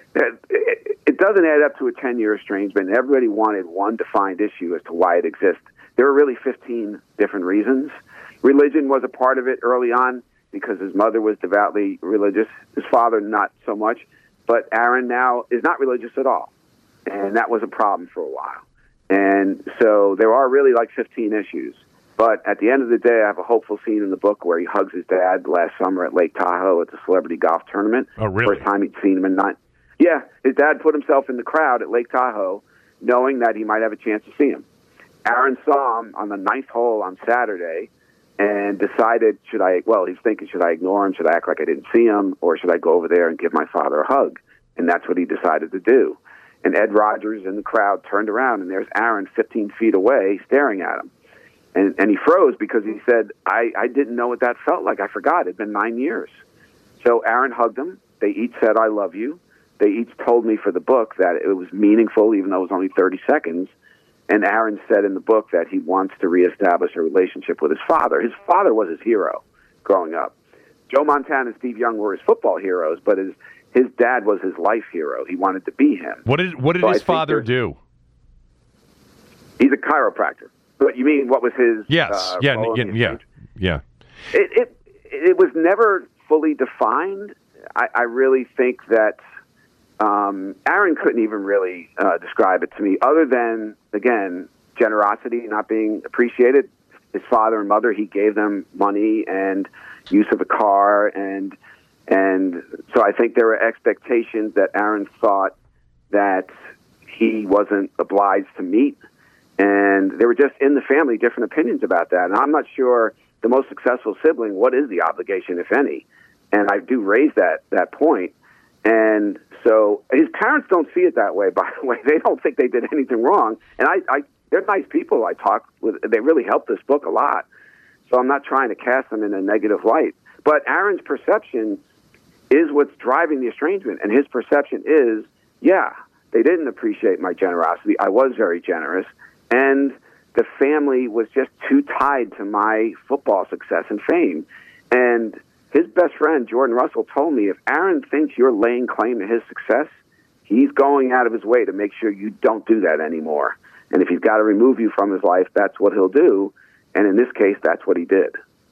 it doesn't add up to a 10-year estrangement. Everybody wanted one defined issue as to why it exists. There were really 15 different reasons. Religion was a part of it early on because his mother was devoutly religious. His father, not so much. But Aaron now is not religious at all. And that was a problem for a while. And so there are really like 15 issues. But at the end of the day, I have a hopeful scene in the book where he hugs his dad last summer at Lake Tahoe at the celebrity golf tournament. Oh, really? First time he'd seen him in 9. Yeah, his dad put himself in the crowd at Lake Tahoe, knowing that he might have a chance to see him. Aaron saw him on the 9th hole on Saturday and decided, he's thinking, should I ignore him? Should I act like I didn't see him? Or should I go over there and give my father a hug? And that's what he decided to do. And Ed Rogers in the crowd turned around, and there's Aaron 15 feet away staring at him. And he froze because he said, I didn't know what that felt like. I forgot. It had been 9 years. So Aaron hugged him. They each said, I love you. They each told me for the book that it was meaningful, even though it was only 30 seconds. And Aaron said in the book that he wants to reestablish a relationship with his father. His father was his hero growing up. Joe Montana and Steve Young were his football heroes, but his dad was his life hero. He wanted to be him. What did his father do? He's a chiropractor. But you mean what was his? Yes. Yeah. It was never fully defined. I really think that Aaron couldn't even really describe it to me, other than, again, generosity not being appreciated. His father and mother, he gave them money and use of a car, and so I think there were expectations that Aaron thought that he wasn't obliged to meet, and there were just in the family different opinions about that. And I'm not sure the most successful sibling, what is the obligation, if any? And I do raise that point. And so his parents don't see it that way, by the way. They don't think they did anything wrong. And they're nice people I talk with. They really helped this book a lot. So I'm not trying to cast them in a negative light. But Aaron's perception is what's driving the estrangement. And his perception is, yeah, they didn't appreciate my generosity. I was very generous. And the family was just too tied to my football success and fame. And his best friend, Jordan Russell, told me, if Aaron thinks you're laying claim to his success, he's going out of his way to make sure you don't do that anymore. And if he's got to remove you from his life, that's what he'll do. And in this case, that's what he did.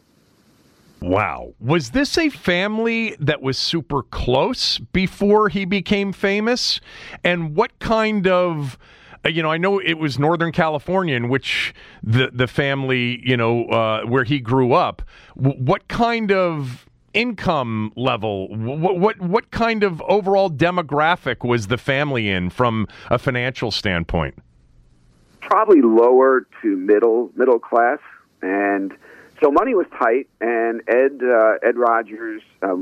Wow. Was this a family that was super close before he became famous? And what kind of... I know it was Northern California in which the family, where he grew up. What kind of income level, what kind of overall demographic was the family in from a financial standpoint? Probably lower to middle class. And so money was tight, and Ed Rogers,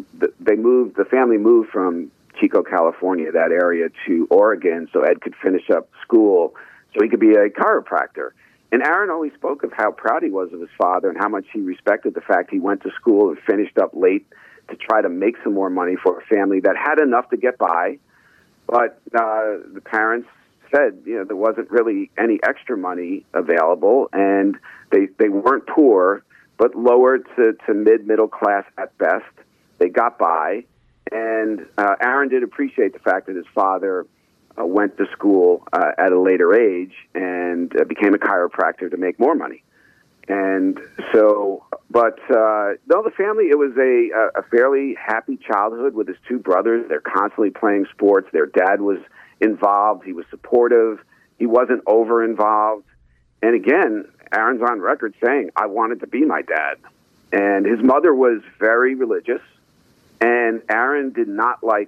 the family moved from Chico, California, that area, to Oregon, so Ed could finish up school so he could be a chiropractor. And Aaron always spoke of how proud he was of his father and how much he respected the fact he went to school and finished up late to try to make some more money for a family that had enough to get by. But the parents said, there wasn't really any extra money available, and they weren't poor, but lower to middle class at best. They got by. And Aaron did appreciate the fact that his father went to school at a later age and became a chiropractor to make more money. And so, but no, the family, it was a fairly happy childhood with his two brothers. They're constantly playing sports. Their dad was involved. He was supportive. He wasn't over-involved. And again, Aaron's on record saying, I wanted to be my dad. And his mother was very religious. And Aaron did not like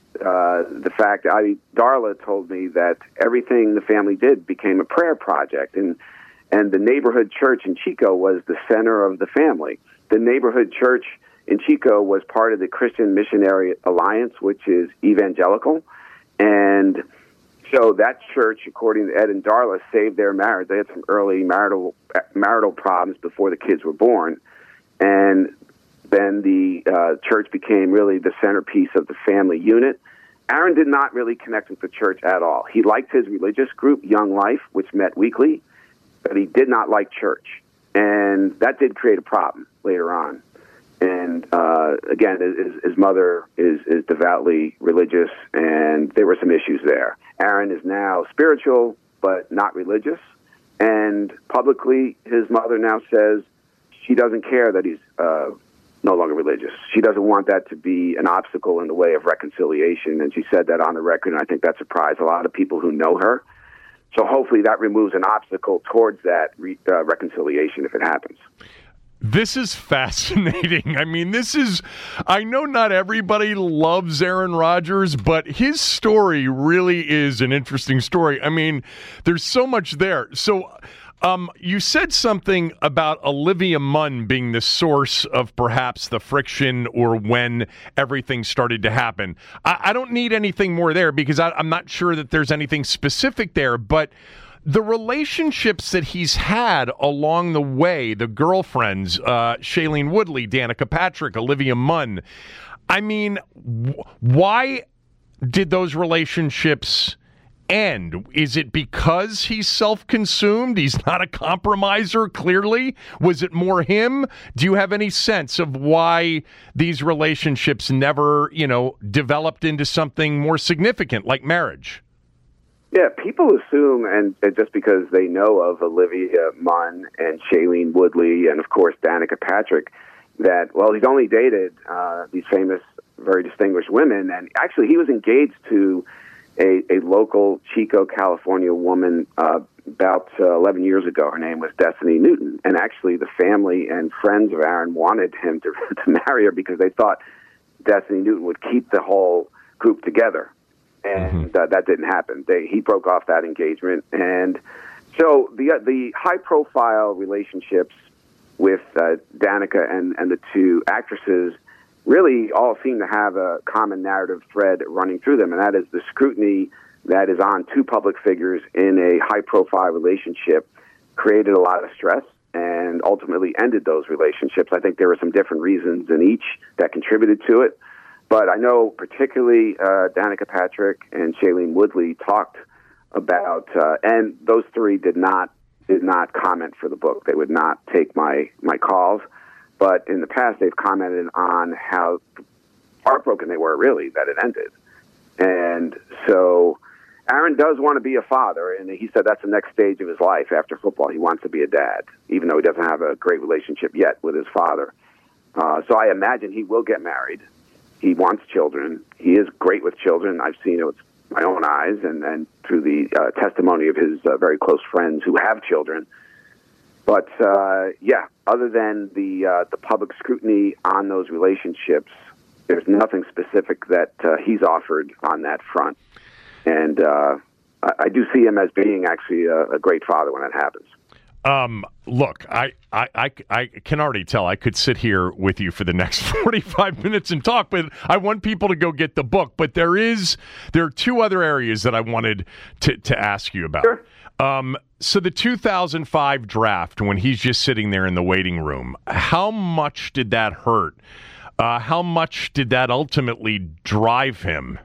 the fact, Darla told me that everything the family did became a prayer project. And the neighborhood church in Chico was the center of the family. The neighborhood church in Chico was part of the Christian Missionary Alliance, which is evangelical. And so that church, according to Ed and Darla, saved their marriage. They had some early marital problems before the kids were born. And then the church became really the centerpiece of the family unit. Aaron did not really connect with the church at all. He liked his religious group, Young Life, which met weekly, but he did not like church. And that did create a problem later on. And again, his mother is devoutly religious, and there were some issues there. Aaron is now spiritual, but not religious. And publicly, his mother now says she doesn't care that he's no longer religious. She doesn't want that to be an obstacle in the way of reconciliation, and she said that on the record, and I think that surprised a lot of people who know her. So hopefully that removes an obstacle towards that reconciliation if it happens. This is fascinating. I mean, I know not everybody loves Aaron Rodgers, but his story really is an interesting story. I mean, there's so much there. So You said something about Olivia Munn being the source of perhaps the friction or when everything started to happen. I don't need anything more there because I'm not sure that there's anything specific there, but the relationships that he's had along the way, the girlfriends, Shailene Woodley, Danica Patrick, Olivia Munn, I mean, why did those relationships end? Is it because he's self-consumed? He's not a compromiser, clearly? Was it more him? Do you have any sense of why these relationships never, developed into something more significant like marriage? Yeah, people assume, and just because they know of Olivia Munn and Shailene Woodley and, of course, Danica Patrick, that, he's only dated these famous, very distinguished women. And actually, he was engaged to a local Chico, California woman about 11 years ago. Her name was Destiny Newton. And actually, the family and friends of Aaron wanted him to marry her because they thought Destiny Newton would keep the whole group together. And that didn't happen. He broke off that engagement. And so the high-profile relationships with Danica and the two actresses really all seem to have a common narrative thread running through them, and that is the scrutiny that is on two public figures in a high-profile relationship created a lot of stress and ultimately ended those relationships. I think there were some different reasons in each that contributed to it, but I know particularly Danica Patrick and Shailene Woodley talked about, and those three did not comment for the book. They would not take my calls. But in the past, they've commented on how heartbroken they were, really, that it ended. And so Aaron does want to be a father, and he said that's the next stage of his life after football. He wants to be a dad, even though he doesn't have a great relationship yet with his father. So I imagine he will get married. He wants children. He is great with children. I've seen it with my own eyes and through the testimony of his very close friends who have children. But, other than the public scrutiny on those relationships, there's nothing specific that he's offered on that front. And I do see him as being actually a great father when that happens. Look, I can already tell I could sit here with you for the next 45 minutes and talk, but I want people to go get the book. But there are two other areas that I wanted to ask you about. Sure. So the 2005 draft, when he's just sitting there in the waiting room, how much did that hurt? How much did that ultimately drive him?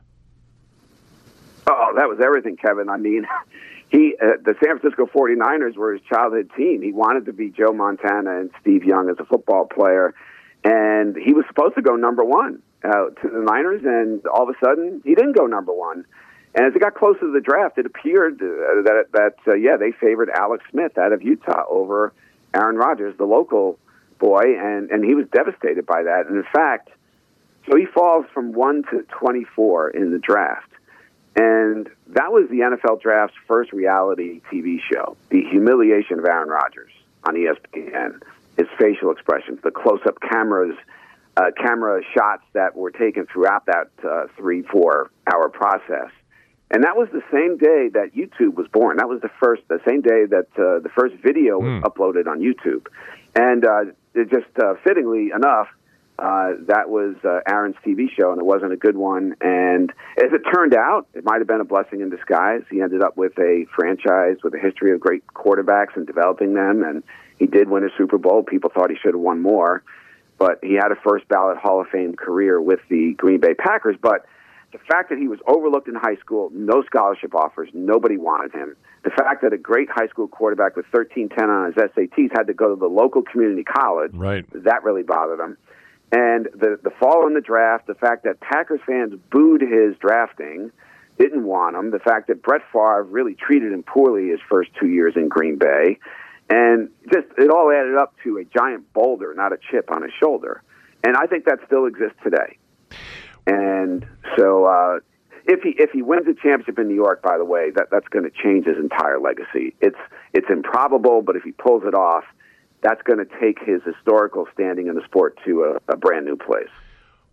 Oh, that was everything, Kevin. I mean, the San Francisco 49ers were his childhood team. He wanted to be Joe Montana and Steve Young as a football player, and he was supposed to go number one to the Niners, and all of a sudden, he didn't go number one. And as it got closer to the draft, it appeared that they favored Alex Smith out of Utah over Aaron Rodgers, the local boy, and he was devastated by that. And in fact, so he falls from 1 to 24 in the draft. And that was the NFL Draft's first reality TV show, the humiliation of Aaron Rodgers on ESPN, his facial expressions, the close-up camera shots that were taken throughout that 3-4 hour process. And that was the same day that YouTube was born. That was the same day that the first video was uploaded on YouTube. And it just fittingly enough, that was Aaron's TV show, and it wasn't a good one. And as it turned out, it might have been a blessing in disguise. He ended up with a franchise with a history of great quarterbacks and developing them, and he did win a Super Bowl. People thought he should have won more. But he had a first-ballot Hall of Fame career with the Green Bay Packers. But the fact that he was overlooked in high school, no scholarship offers, nobody wanted him. The fact that a great high school quarterback with 13.10 on his SATs had to go to the local community college, that really bothered him. And the fall in the draft, the fact that Packers fans booed his drafting, didn't want him, the fact that Brett Favre really treated him poorly his first 2 years in Green Bay, and just it all added up to a giant boulder, not a chip on his shoulder. And I think that still exists today. And so if he wins a championship in New York, by the way, that's going to change his entire legacy. It's improbable, but if he pulls it off, that's going to take his historical standing in the sport to a brand new place.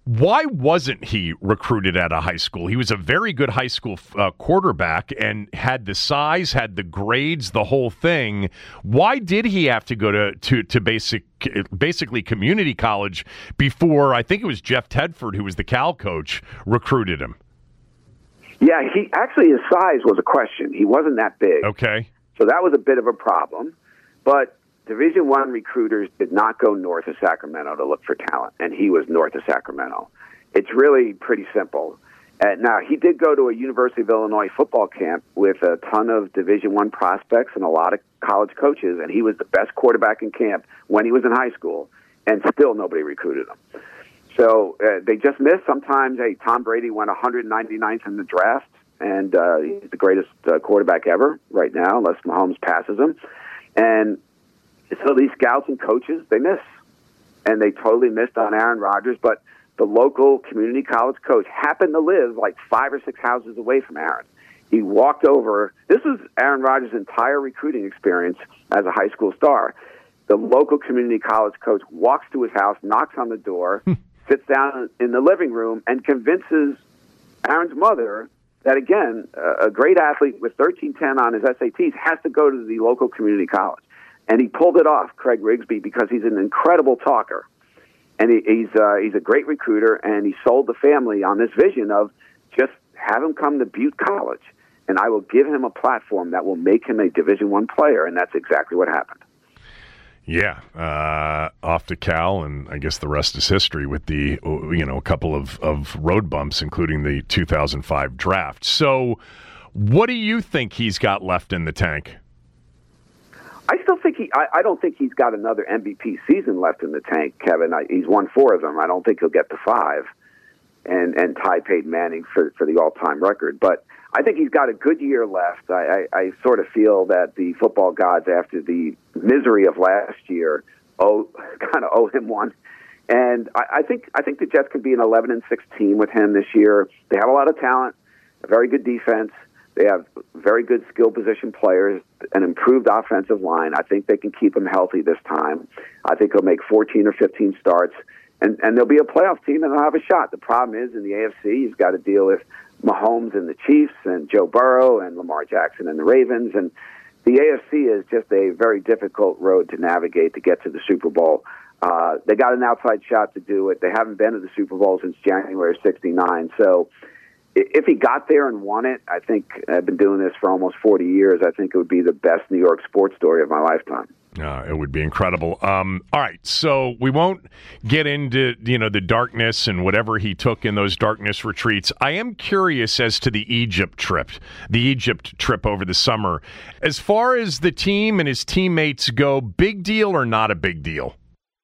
Why wasn't he recruited out of high school? He was a very good high school quarterback and had the size, had the grades, the whole thing. Why did he have to go to basically community college before, I think it was Jeff Tedford, who was the Cal coach, recruited him? Yeah, his size was a question. He wasn't that big. Okay. So that was a bit of a problem. But Division I recruiters did not go north of Sacramento to look for talent, and he was north of Sacramento. It's really pretty simple. Now, he did go to a University of Illinois football camp with a ton of Division I prospects and a lot of college coaches, and he was the best quarterback in camp when he was in high school, and still nobody recruited him. So they just missed. Sometimes, Tom Brady went 199th in the draft, and he's the greatest quarterback ever right now, unless Mahomes passes him. And so these scouts and coaches, they miss. And they totally missed on Aaron Rodgers, but the local community college coach happened to live like 5 or 6 houses away from Aaron. He walked over. This was Aaron Rodgers' entire recruiting experience as a high school star. The local community college coach walks to his house, knocks on the door, sits down in the living room, and convinces Aaron's mother that, again, a great athlete with 1310 on his SATs has to go to the local community college. And he pulled it off, Craig Rigsby, because he's an incredible talker. And he's a great recruiter, and he sold the family on this vision of just have him come to Butte College, and I will give him a platform that will make him a Division I player, and that's exactly what happened. Yeah, off to Cal, and I guess the rest is history with the, a couple of road bumps, including the 2005 draft. So what do you think he's got left in the tank? I still think I don't think he's got another MVP season left in the tank, Kevin. He's won 4 of them. I don't think he'll get to 5 and tie Peyton Manning for the all-time record. But I think he's got a good year left. I sort of feel that the football gods, after the misery of last year, kind of owe him one. And I think the Jets could be an 11-6 team with him this year. They have a lot of talent, a very good defense. They have very good skill position players, an improved offensive line. I think they can keep him healthy this time. I think he'll make 14 or 15 starts, and they'll be a playoff team, and they'll have a shot. The problem is, in the AFC, you've got to deal with Mahomes and the Chiefs and Joe Burrow and Lamar Jackson and the Ravens. And the AFC is just a very difficult road to navigate to get to the Super Bowl. They got an outside shot to do it. They haven't been to the Super Bowl since January of '69. So if he got there and won it, I think I've been doing this for almost 40 years. I think it would be the best New York sports story of my lifetime. It would be incredible. All right, so we won't get into the darkness and whatever he took in those darkness retreats. I am curious as to the Egypt trip over the summer. As far as the team and his teammates go, big deal or not a big deal?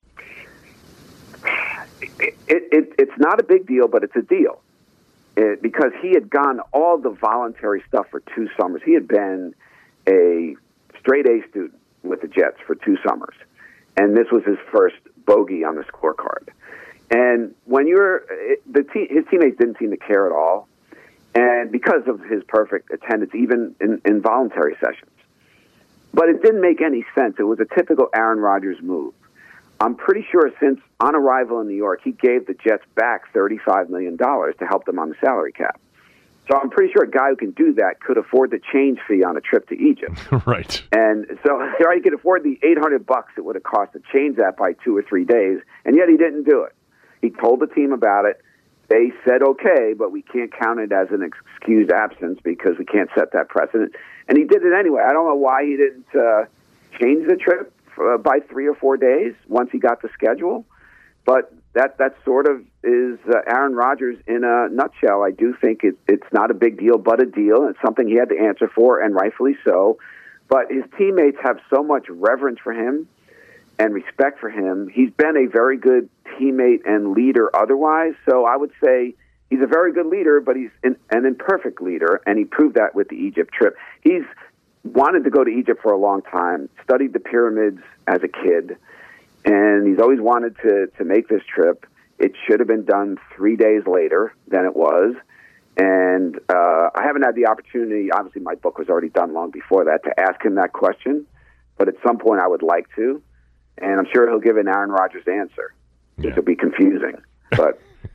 It's not a big deal, but it's a deal. Because he had gone all the voluntary stuff for 2 summers. He had been a straight A student with the Jets for 2 summers. And this was his first bogey on the scorecard. And when his teammates didn't seem to care at all. And because of his perfect attendance, even in voluntary sessions. But it didn't make any sense. It was a typical Aaron Rodgers move. I'm pretty sure since on arrival in New York, he gave the Jets back $35 million to help them on the salary cap. So I'm pretty sure a guy who can do that could afford the change fee on a trip to Egypt. Right. And so he could afford the $800 it would have cost to change that by 2 or 3 days, and yet he didn't do it. He told the team about it. They said, okay, but we can't count it as an excused absence because we can't set that precedent. And he did it anyway. I don't know why he didn't change the trip by 3 or 4 days once he got the schedule. But that sort of is Aaron Rodgers in a nutshell. I do think it's not a big deal, but a deal. It's something he had to answer for, and rightfully so. But his teammates have so much reverence for him and respect for him. He's been a very good teammate and leader otherwise. So I would say he's a very good leader, but he's an imperfect leader, and he proved that with the Egypt trip. He's wanted to go to Egypt for a long time, studied the pyramids as a kid, and he's always wanted to make this trip. It should have been done 3 days later than it was. And I haven't had the opportunity, obviously my book was already done long before that, to ask him that question. But at some point I would like to. And I'm sure he'll give an Aaron Rodgers answer, which will be confusing. But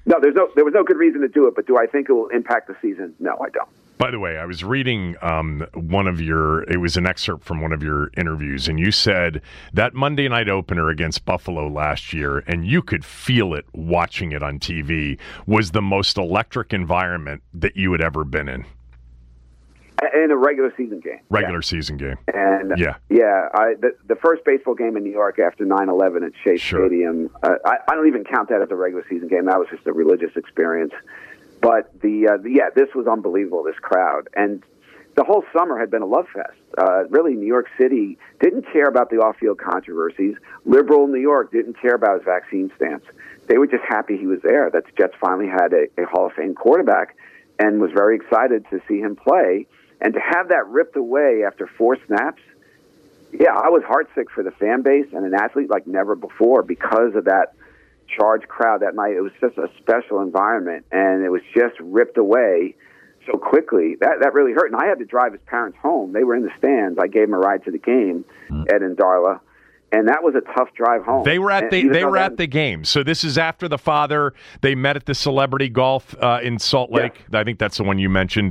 No, there was no good reason to do it, but do I think it will impact the season? No, I don't. By the way, I was reading it was an excerpt from one of your interviews, and you said that Monday night opener against Buffalo last year, and you could feel it watching it on TV, was the most electric environment that you had ever been in. In a regular season game. Season game. And the first baseball game in New York after 9/11 at Shea Stadium, I don't even count that as a regular season game. That was just a religious experience. But this was unbelievable, this crowd. And the whole summer had been a love fest. Really, New York City didn't care about the off-field controversies. Liberal New York didn't care about his vaccine stance. They were just happy he was there, that the Jets finally had a Hall of Fame quarterback, and was very excited to see him play. And to have that ripped away after 4 snaps, I was heartsick for the fan base and an athlete like never before because of that charged crowd that night. It was just a special environment, and it was just ripped away so quickly. That really hurt. And I had to drive his parents home. They were in the stands. I gave them a ride to the game, Ed and Darla, and that was a tough drive home. They were at the game. So this is after the father. They met at the Celebrity Golf in Salt Lake. I think that's the one you mentioned.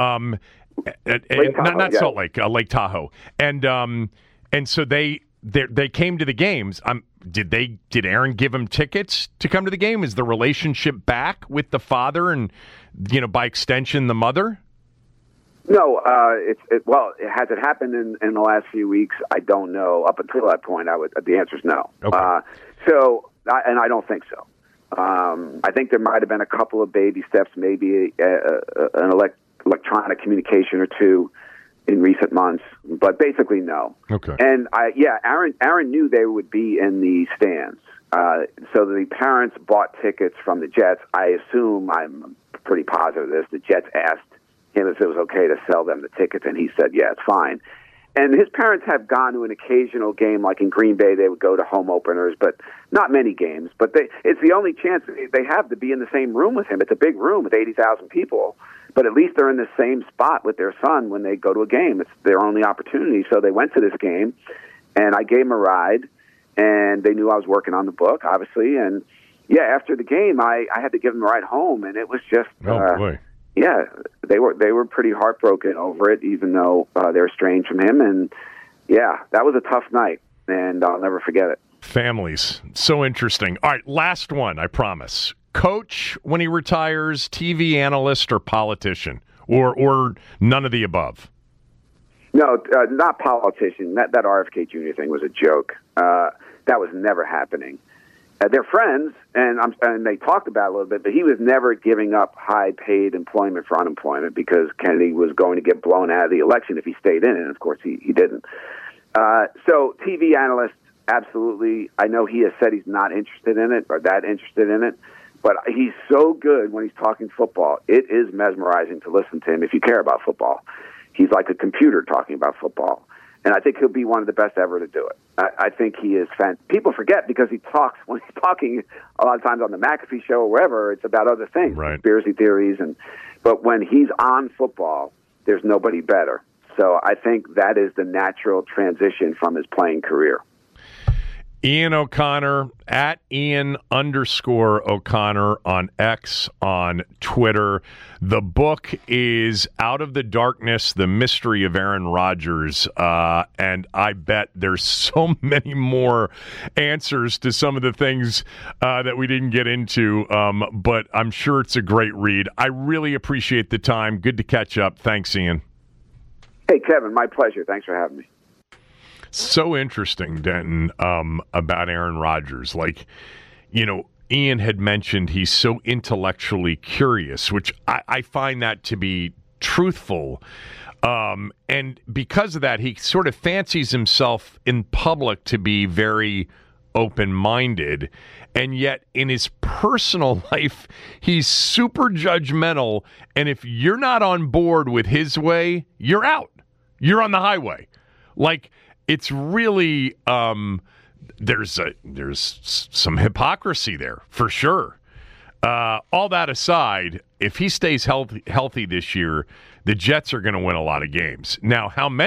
Not Salt Lake, Lake Tahoe, and so they came to the games. Did Aaron give him tickets to come to the game? Is the relationship back with the father and by extension the mother? No, has it happened in the last few weeks? I don't know. Up until that point, the answer is no. Okay. And I don't think so. I think there might have been a couple of baby steps, maybe an electronic communication or two in recent months, but basically no. Okay. And Aaron knew they would be in the stands. So the parents bought tickets from the Jets. I'm pretty positive of this. The Jets asked him if it was okay to sell them the tickets, and he said, yeah, it's fine. And his parents have gone to an occasional game, like in Green Bay, they would go to home openers, but not many games. But it's the only chance they have to be in the same room with him. It's a big room with 80,000 people. But at least they're in the same spot with their son when they go to a game. It's their only opportunity. So they went to this game, and I gave them a ride, and they knew I was working on the book, obviously. And, after the game, I had to give them a ride home, and it was just boy. Yeah, they were pretty heartbroken over it, even though they're estranged from him. And, that was a tough night, and I'll never forget it. Families. So interesting. All right, last one, I promise. Coach when he retires, TV analyst, or politician, or none of the above? No, not politician. That RFK Jr. thing was a joke. That was never happening. They're friends, and they talked about it a little bit, but he was never giving up high-paid employment for unemployment because Kennedy was going to get blown out of the election if he stayed in it, and of course he didn't. So TV analyst, absolutely. I know he has said he's not interested in it or that interested in it. But he's so good when he's talking football. It is mesmerizing to listen to him if you care about football. He's like a computer talking about football. And I think he'll be one of the best ever to do it. I think he is fantastic. People forget because when he's talking a lot of times on the McAfee show or wherever, it's about other things, right. Conspiracy theories. But when he's on football, there's nobody better. So I think that is the natural transition from his playing career. Ian O'Connor, at Ian_O'Connor on X, on Twitter. The book is Out of the Darkness, The Mystery of Aaron Rodgers. And I bet there's so many more answers to some of the things that we didn't get into. But I'm sure it's a great read. I really appreciate the time. Good to catch up. Thanks, Ian. Hey, Kevin, my pleasure. Thanks for having me. So interesting, Denton, about Aaron Rodgers. Ian had mentioned he's so intellectually curious, which I find that to be truthful. And because of that, he sort of fancies himself in public to be very open-minded. And yet in his personal life, he's super judgmental. And if you're not on board with his way, you're out. You're on the highway. It's really there's some hypocrisy there for sure. All that aside, if he stays healthy this year, the Jets are going to win a lot of games. Now, how many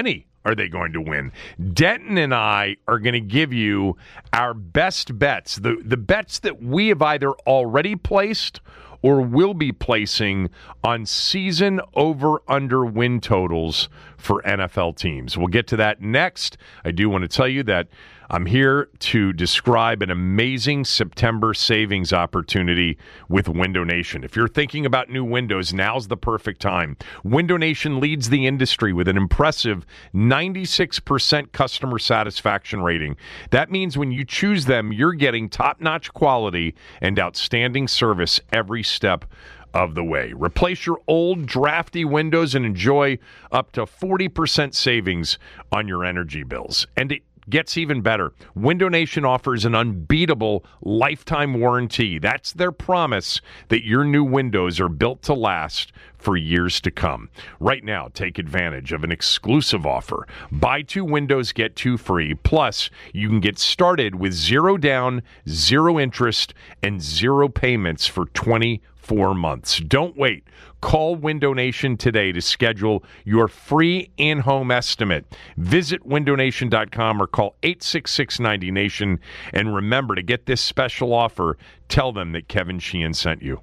are they going to win? Denton and I are going to give you our best bets, the bets that we have either already placed or will be placing on season over-under win totals for NFL teams. We'll get to that next. I do want to tell you that I'm here to describe an amazing September savings opportunity with Window Nation. If you're thinking about new windows, now's the perfect time. Window Nation leads the industry with an impressive 96% customer satisfaction rating. That means when you choose them, you're getting top-notch quality and outstanding service every step of the way. Replace your old drafty windows and enjoy up to 40% savings on your energy bills. And it gets even better. Window Nation offers an unbeatable lifetime warranty. That's their promise that your new windows are built to last for years to come. Right now, take advantage of an exclusive offer. Buy 2 windows, get 2 free. Plus, you can get started with 0 down, 0 interest, and 0 payments for 24 months. Don't wait. Call Window Nation today to schedule your free in-home estimate. Visit windownation.com or call 866-90-NATION. And remember, to get this special offer, tell them that Kevin Sheehan sent you.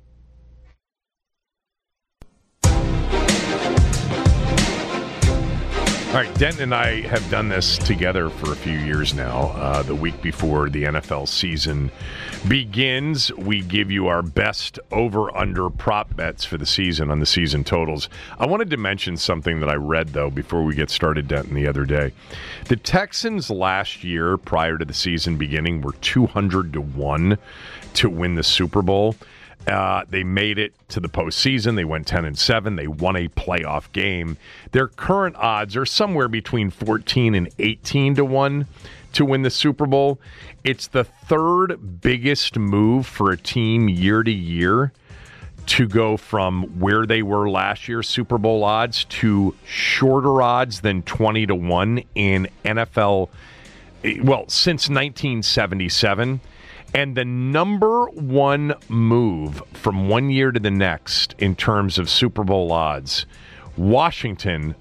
All right, Denton and I have done this together for a few years now. The week before the NFL season begins, we give you our best over-under prop bets for the season on the season totals. I wanted to mention something that I read, though, before we get started, Denton, the other day. The Texans last year, prior to the season beginning, were 200-1 to win the Super Bowl. They made it to the postseason. They went 10-7. They won a playoff game. Their current odds are somewhere between 14 and 18-1 to win the Super Bowl. It's the third biggest move for a team year to year to go from where they were last year, Super Bowl odds, to shorter odds than 20-1 in NFL, well, since 1977. And the number one move from one year to the next in terms of Super Bowl odds, Washington,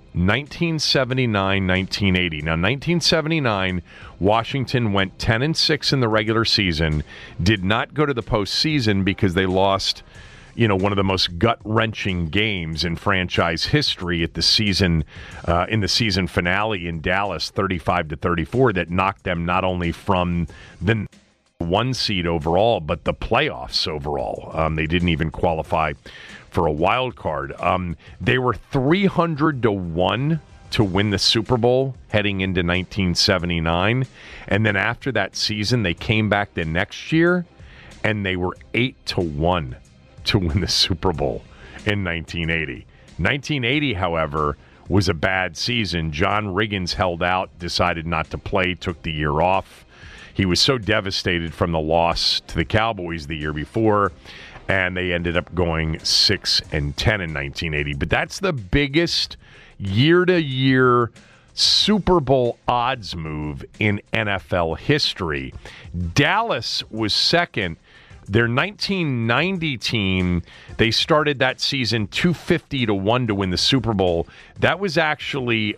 1979-1980. Now, 1979, Washington went 10-6 in the regular season, did not go to the postseason because they lost, one of the most gut-wrenching games in franchise history at the season, in the season finale in Dallas, 35-34, that knocked them not only from the 1 seed overall, but the playoffs overall. They didn't even qualify for a wild card. They were 300-1 to win the Super Bowl heading into 1979. And then after that season, they came back the next year and they were 8-1 to win the Super Bowl in 1980. 1980, however, was a bad season. John Riggins held out, decided not to play, took the year off. He was so devastated from the loss to the Cowboys the year before, and they ended up going 6-10 in 1980. But that's the biggest year-to-year Super Bowl odds move in NFL history. Dallas was second. Their 1990 team, they started that season 250-1 to win the Super Bowl. That was actually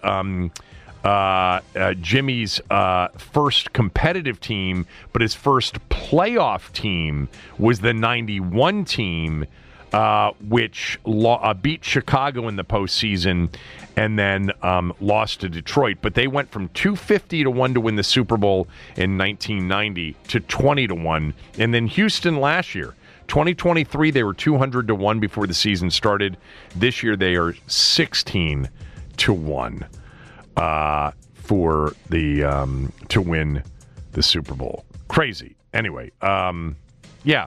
Jimmy's first competitive team, but his first playoff team was the 91 team, which beat Chicago in the postseason and then lost to Detroit. But they went from 250-1 to win the Super Bowl in 1990 to 20-1. And then Houston last year, 2023, they were 200-1 before the season started. This year they are 16-1. For the to win the Super Bowl. Crazy. Anyway, there you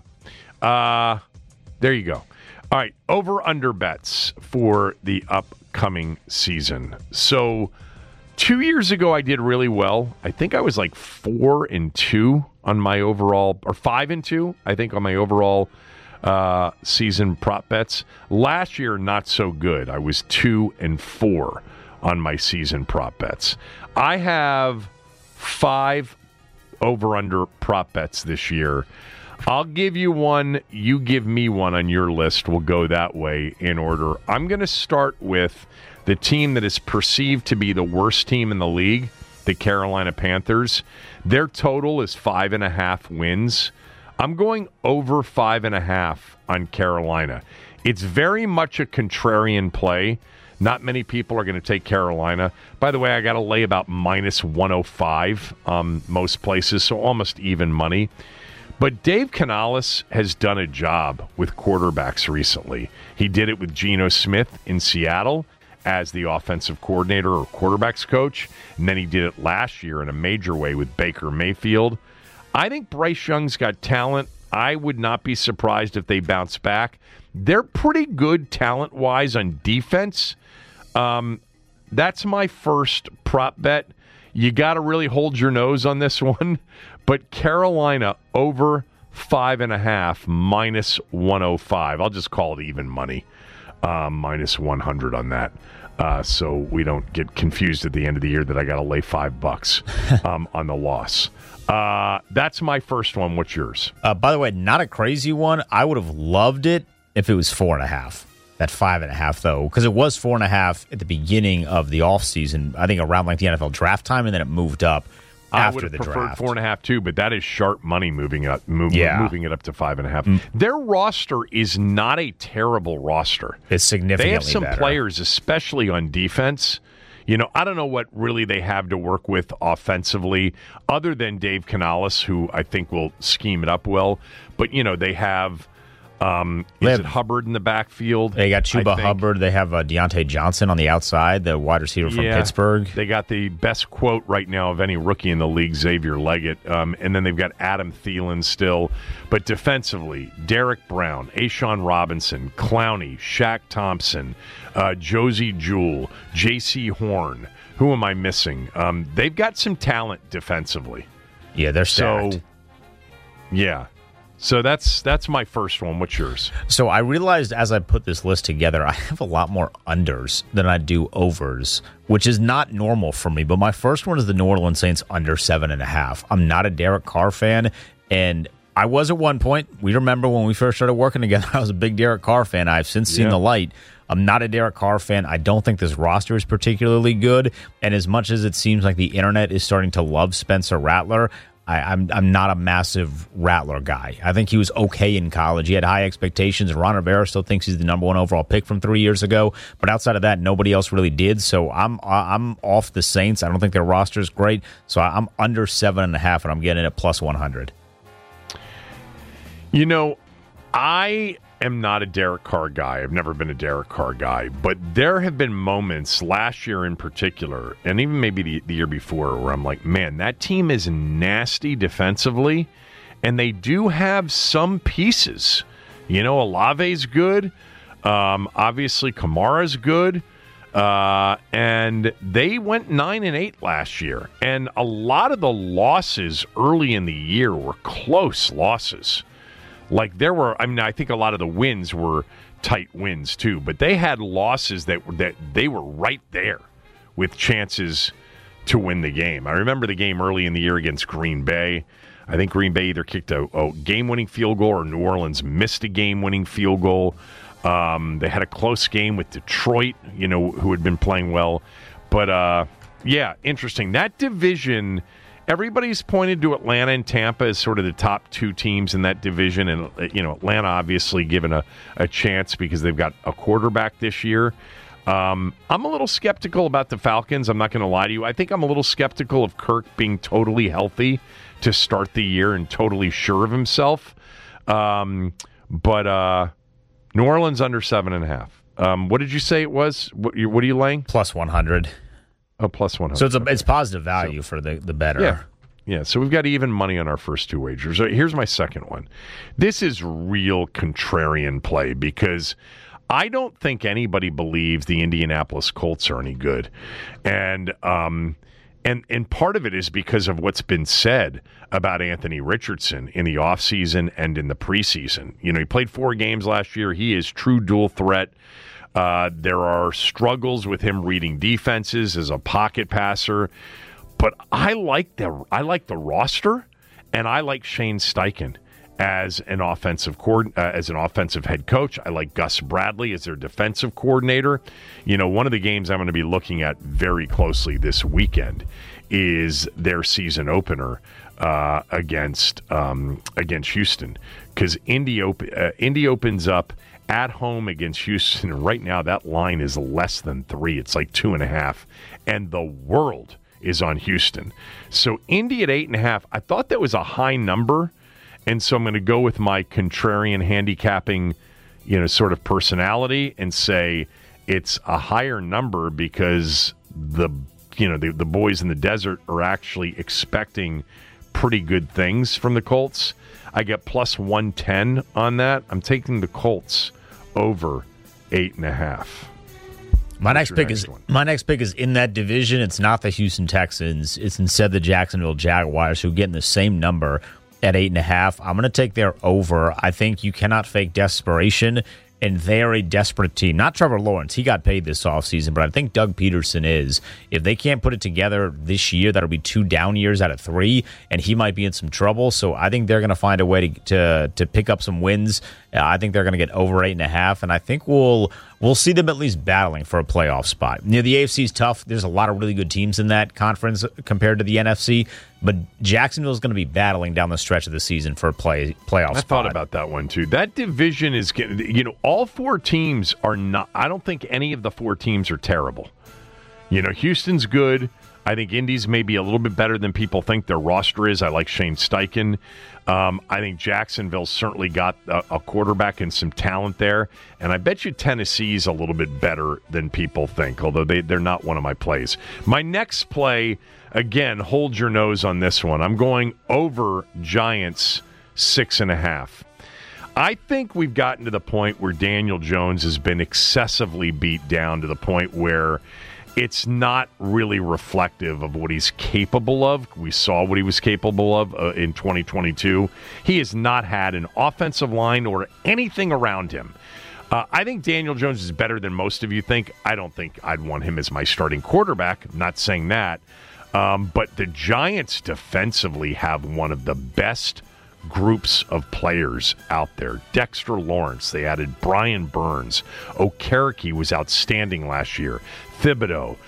go. All right, over-under bets for the upcoming season. So 2 years ago, I did really well. I think I was like 4-2 on my overall, or 5-2, I think, on my overall season prop bets. Last year, not so good. I was 2-4 on my season prop bets. I have 5 over-under prop bets this year. I'll give you one. You give me one on your list. We'll go that way in order. I'm going to start with the team that is perceived to be the worst team in the league, the Carolina Panthers. Their total is 5.5 wins. I'm going over 5.5 on Carolina. It's very much a contrarian play. Not many people are going to take Carolina. By the way, I got to lay about minus 105 most places, so almost even money. But Dave Canales has done a job with quarterbacks recently. He did it with Geno Smith in Seattle as the offensive coordinator or quarterbacks coach, and then he did it last year in a major way with Baker Mayfield. I think Bryce Young's got talent. I would not be surprised if they bounce back. They're pretty good talent-wise on defense. That's my first prop bet. You got to really hold your nose on this one. But Carolina over 5.5, minus 105. I'll just call it even money, minus 100 on that. So we don't get confused at the end of the year that I got to lay $5 on the loss. That's my first one. What's yours? By the way, not a crazy one. I would have loved it if it was 4.5. That 5.5, though, because it was 4.5 at the beginning of the offseason, I think around like the NFL draft time, and then it moved up after the draft. I would have preferred 4.5 too, but that is sharp money moving it up to 5.5. Their roster is not a terrible roster. It's significantly better. They have some better. Players, especially on defense. You know, I don't know what really they have to work with offensively, other than Dave Canales, who I think will scheme it up well. But, you know, they have... Is it Hubbard in the backfield? They got Chuba Hubbard. They have Deontay Johnson on the outside, the wide receiver from Pittsburgh. They got the best quote right now of any rookie in the league, Xavier Leggett. And then they've got Adam Thielen still. But defensively, Derek Brown, A'Shawn Robinson, Clowney, Shaq Thompson, Josie Jewell, J.C. Horn. Who am I missing? They've got some talent defensively. Yeah, they're stacked. So that's my first one. What's yours? So I realized as I put this list together, I have a lot more unders than I do overs, which is not normal for me. But my first one is the New Orleans Saints under 7.5. I'm not a Derek Carr fan, and I was at one point. We remember when we first started working together, I was a big Derek Carr fan. I've since seen the light. I'm not a Derek Carr fan. I don't think this roster is particularly good. And as much as it seems like the internet is starting to love Spencer Rattler, I'm not a massive Rattler guy. I think he was okay in college. He had high expectations. Ron Rivera still thinks he's the number 1 overall pick from 3 years ago. But outside of that, nobody else really did. So I'm off the Saints. I don't think their roster is great. So I'm under 7.5, and I'm getting it plus 100. You know, I am not a Derek Carr guy. I've never been a Derek Carr guy. But there have been moments last year in particular, and even maybe the year before, where I'm like, man, that team is nasty defensively, and they do have some pieces. You know, Olave's good. Obviously, Kamara's good. And they went 9-8 last year. And a lot of the losses early in the year were close losses. Like there were, I mean, I think a lot of the wins were tight wins too, but they had losses that they were right there with chances to win the game. I remember the game early in the year against Green Bay. I think Green Bay either kicked a game-winning field goal or New Orleans missed a game-winning field goal. They had a close game with Detroit, you know, who had been playing well. But yeah, interesting. That division. Everybody's pointed to Atlanta and Tampa as sort of the top 2 teams in that division. And, you know, Atlanta obviously given a chance because they've got a quarterback this year. I'm a little skeptical about the Falcons. I'm not going to lie to you. I think I'm a little skeptical of Kirk being totally healthy to start the year and totally sure of himself. But New Orleans under 7.5. What did you say it was? What are you laying? Plus 100. Oh, plus 100. So it's positive value for the better. Yeah, so we've got even money on our first 2 wagers. Here's my second one. This is real contrarian play because I don't think anybody believes the Indianapolis Colts are any good. And part of it is because of what's been said about Anthony Richardson in the offseason and in the preseason. You know, he played 4 games last year. He is true dual threat. There are struggles with him reading defenses as a pocket passer, but I like the roster, and I like Shane Steichen. as an offensive head coach. I like Gus Bradley as their defensive coordinator. One of the games I'm going to be looking at very closely this weekend is their season opener against Houston, because Indy opens up at home against Houston, and right now that line is less than 3. It's like 2.5, and the world is on Houston. So Indy at 8.5, I thought that was a high number, and so I'm going to go with my contrarian handicapping, sort of personality and say it's a higher number because the boys in the desert are actually expecting pretty good things from the Colts. I get plus 110 on that. I'm taking the Colts over 8.5. My next pick is in that division. It's not the Houston Texans. It's instead the Jacksonville Jaguars, who get in the same number at 8.5. I'm going to take their over. I think you cannot fake desperation, and they're a desperate team. Not Trevor Lawrence. He got paid this offseason, but I think Doug Peterson is. If they can't put it together this year, that'll be 2 down years out of 3, and he might be in some trouble. So I think they're going to find a way to pick up some wins. I think they're going to get over 8.5, and I think we'll see them at least battling for a playoff spot. The AFC is tough. There's a lot of really good teams in that conference compared to the NFC, but Jacksonville is going to be battling down the stretch of the season for a playoff spot. I thought about that one, too. That division is getting, all 4 teams are not, I don't think any of the 4 teams are terrible. Houston's good. I think Indy's maybe a little bit better than people think their roster is. I like Shane Steichen. I think Jacksonville's certainly got a quarterback and some talent there. And I bet you Tennessee's a little bit better than people think, although they're not one of my plays. My next play, again, hold your nose on this one. I'm going over Giants 6.5. I think we've gotten to the point where Daniel Jones has been excessively beat down to the point where it's not really reflective of what he's capable of. We saw what he was capable of in 2022. He has not had an offensive line or anything around him. I think Daniel Jones is better than most of you think. I don't think I'd want him as my starting quarterback. I'm not saying that. But the Giants defensively have one of the best groups of players out there. Dexter Lawrence, they added Brian Burns. Okereke was outstanding last year. Thibodeau,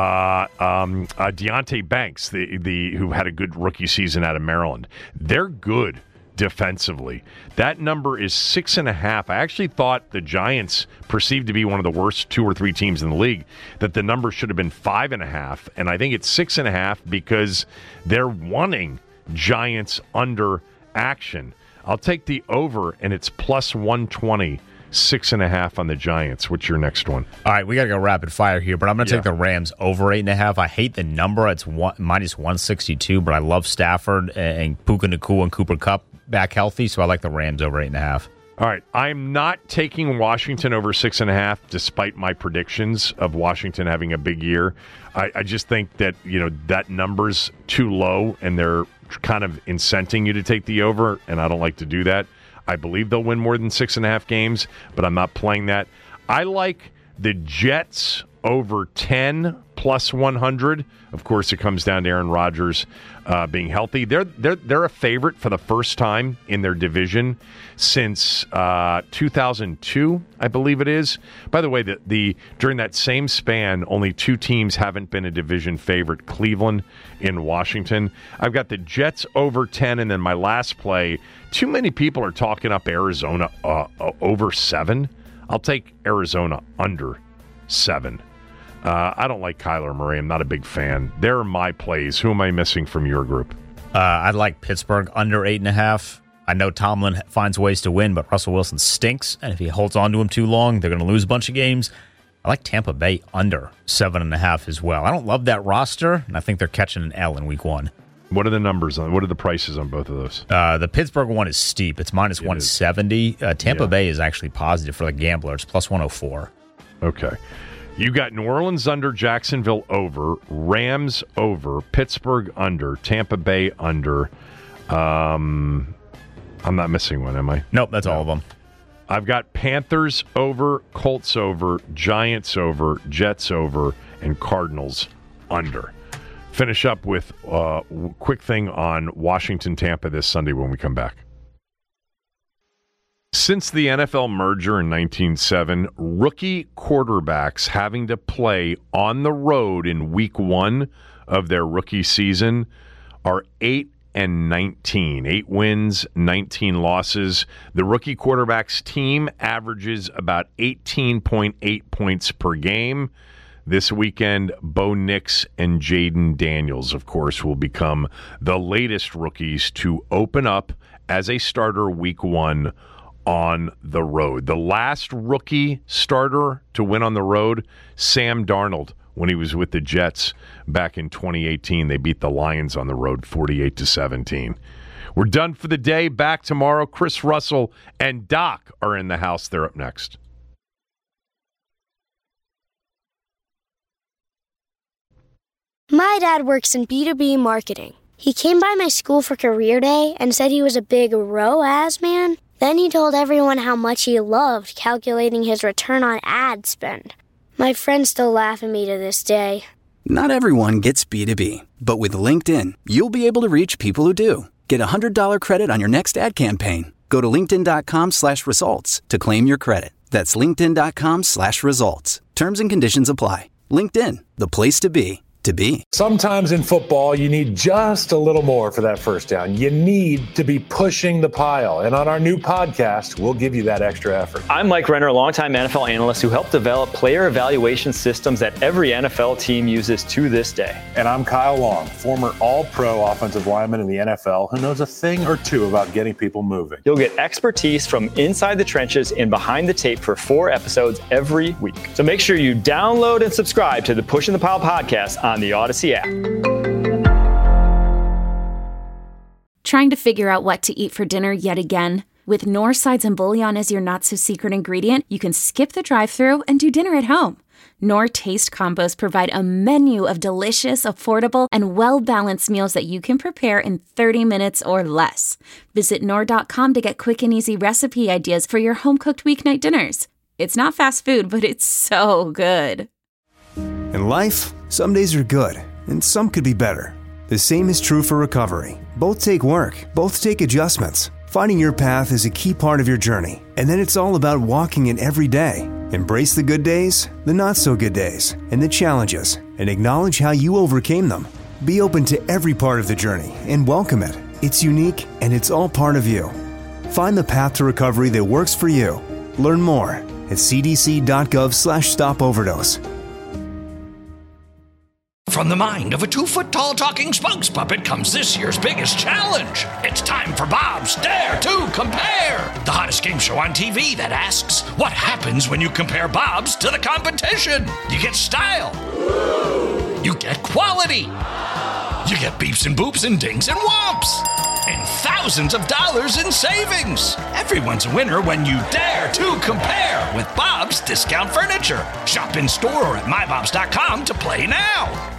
Deonte Banks, who had a good rookie season out of Maryland. They're good defensively. That number is 6.5. I actually thought the Giants, perceived to be one of the worst 2 or 3 teams in the league, that the number should have been 5.5, and I think it's 6.5 because they're wanting Giants under action. I'll take the over, and it's plus 120. 6.5 on the Giants. What's your next one? All right, we got to go rapid fire here, but I'm going to take the Rams over 8.5. I hate the number. It's minus 162, but I love Stafford and Puka Nacua and Cooper Kupp back healthy, so I like the Rams over 8.5. All right, I'm not taking Washington over 6.5, despite my predictions of Washington having a big year. I just think that that number's too low, and they're kind of incenting you to take the over, and I don't like to do that. I believe they'll win more than 6.5 games, but I'm not playing that. I like the Jets over 10 plus 100. Of course, it comes down to Aaron Rodgers being healthy. They're a favorite for the first time in their division since 2002, I believe it is. By the way, during that same span, only 2 teams haven't been a division favorite: Cleveland and Washington. I've got the Jets over 10, and then my last play. Too many people are talking up Arizona over 7. I'll take Arizona under 7. I don't like Kyler Murray. I'm not a big fan. They're my plays. Who am I missing from your group? I'd like Pittsburgh under 8.5. I know Tomlin finds ways to win, but Russell Wilson stinks, and if he holds on to him too long, they're going to lose a bunch of games. I like Tampa Bay under 7.5 as well. I don't love that roster, and I think they're catching an L in week 1. What are the numbers on? What are the prices on both of those? The Pittsburgh one is steep. It's minus 170. Tampa Bay is actually positive for the gambler. It's plus 104. Okay. You got New Orleans under, Jacksonville over, Rams over, Pittsburgh under, Tampa Bay under. I'm not missing one, am I? Nope, that's all of them. I've got Panthers over, Colts over, Giants over, Jets over, and Cardinals under. Finish up with a quick thing on Washington-Tampa this Sunday when we come back. Since the NFL merger in 1907, rookie quarterbacks having to play on the road in week one of their rookie season are 8-19. 8 wins, 19 losses. The rookie quarterback's team averages about 18.8 points per game. This weekend, Bo Nix and Jaden Daniels, of course, will become the latest rookies to open up as a starter week one on the road. The last rookie starter to win on the road, Sam Darnold, when he was with the Jets back in 2018. They beat the Lions on the road 48-17. We're done for the day. Back tomorrow. Chris Russell and Doc are in the house. They're up next. My dad works in B2B marketing. He came by my school for career day and said he was a big ROAS man. Then he told everyone how much he loved calculating his return on ad spend. My friends still laugh at me to this day. Not everyone gets B2B, but with LinkedIn, you'll be able to reach people who do. Get a $100 credit on your next ad campaign. Go to linkedin.com/results to claim your credit. That's linkedin.com/results. Terms and conditions apply. LinkedIn, the place to be. Sometimes in football, you need just a little more for that first down. You need to be pushing the pile. And on our new podcast, we'll give you that extra effort. I'm Mike Renner, a longtime NFL analyst who helped develop player evaluation systems that every NFL team uses to this day. And I'm Kyle Long, former all-pro offensive lineman in the NFL who knows a thing or two about getting people moving. You'll get expertise from inside the trenches and behind the tape for 4 episodes every week. So make sure you download and subscribe to the Pushing the Pile podcast on the Odyssey app. Trying to figure out what to eat for dinner yet again? With Knorr sides and bouillon as your not-so-secret ingredient, you can skip the drive-thru and do dinner at home. Knorr Taste Combos provide a menu of delicious, affordable, and well-balanced meals that you can prepare in 30 minutes or less. Visit Knorr.com to get quick and easy recipe ideas for your home-cooked weeknight dinners. It's not fast food, but it's so good. In life, some days are good, and some could be better. The same is true for recovery. Both take work, both take adjustments. Finding your path is a key part of your journey, and then it's all about walking it every day. Embrace the good days, the not-so-good days, and the challenges, and acknowledge how you overcame them. Be open to every part of the journey and welcome it. It's unique, and it's all part of you. Find the path to recovery that works for you. Learn more at cdc.gov/stopoverdose. From the mind of a 2-foot-tall talking spokes puppet comes this year's biggest challenge. It's time for Bob's Dare to Compare, the hottest game show on TV that asks, what happens when you compare Bob's to the competition? You get style. You get quality. You get beeps and boops and dings and whomps. And thousands of dollars in savings. Everyone's a winner when you dare to compare with Bob's Discount Furniture. Shop in store or at mybobs.com to play now.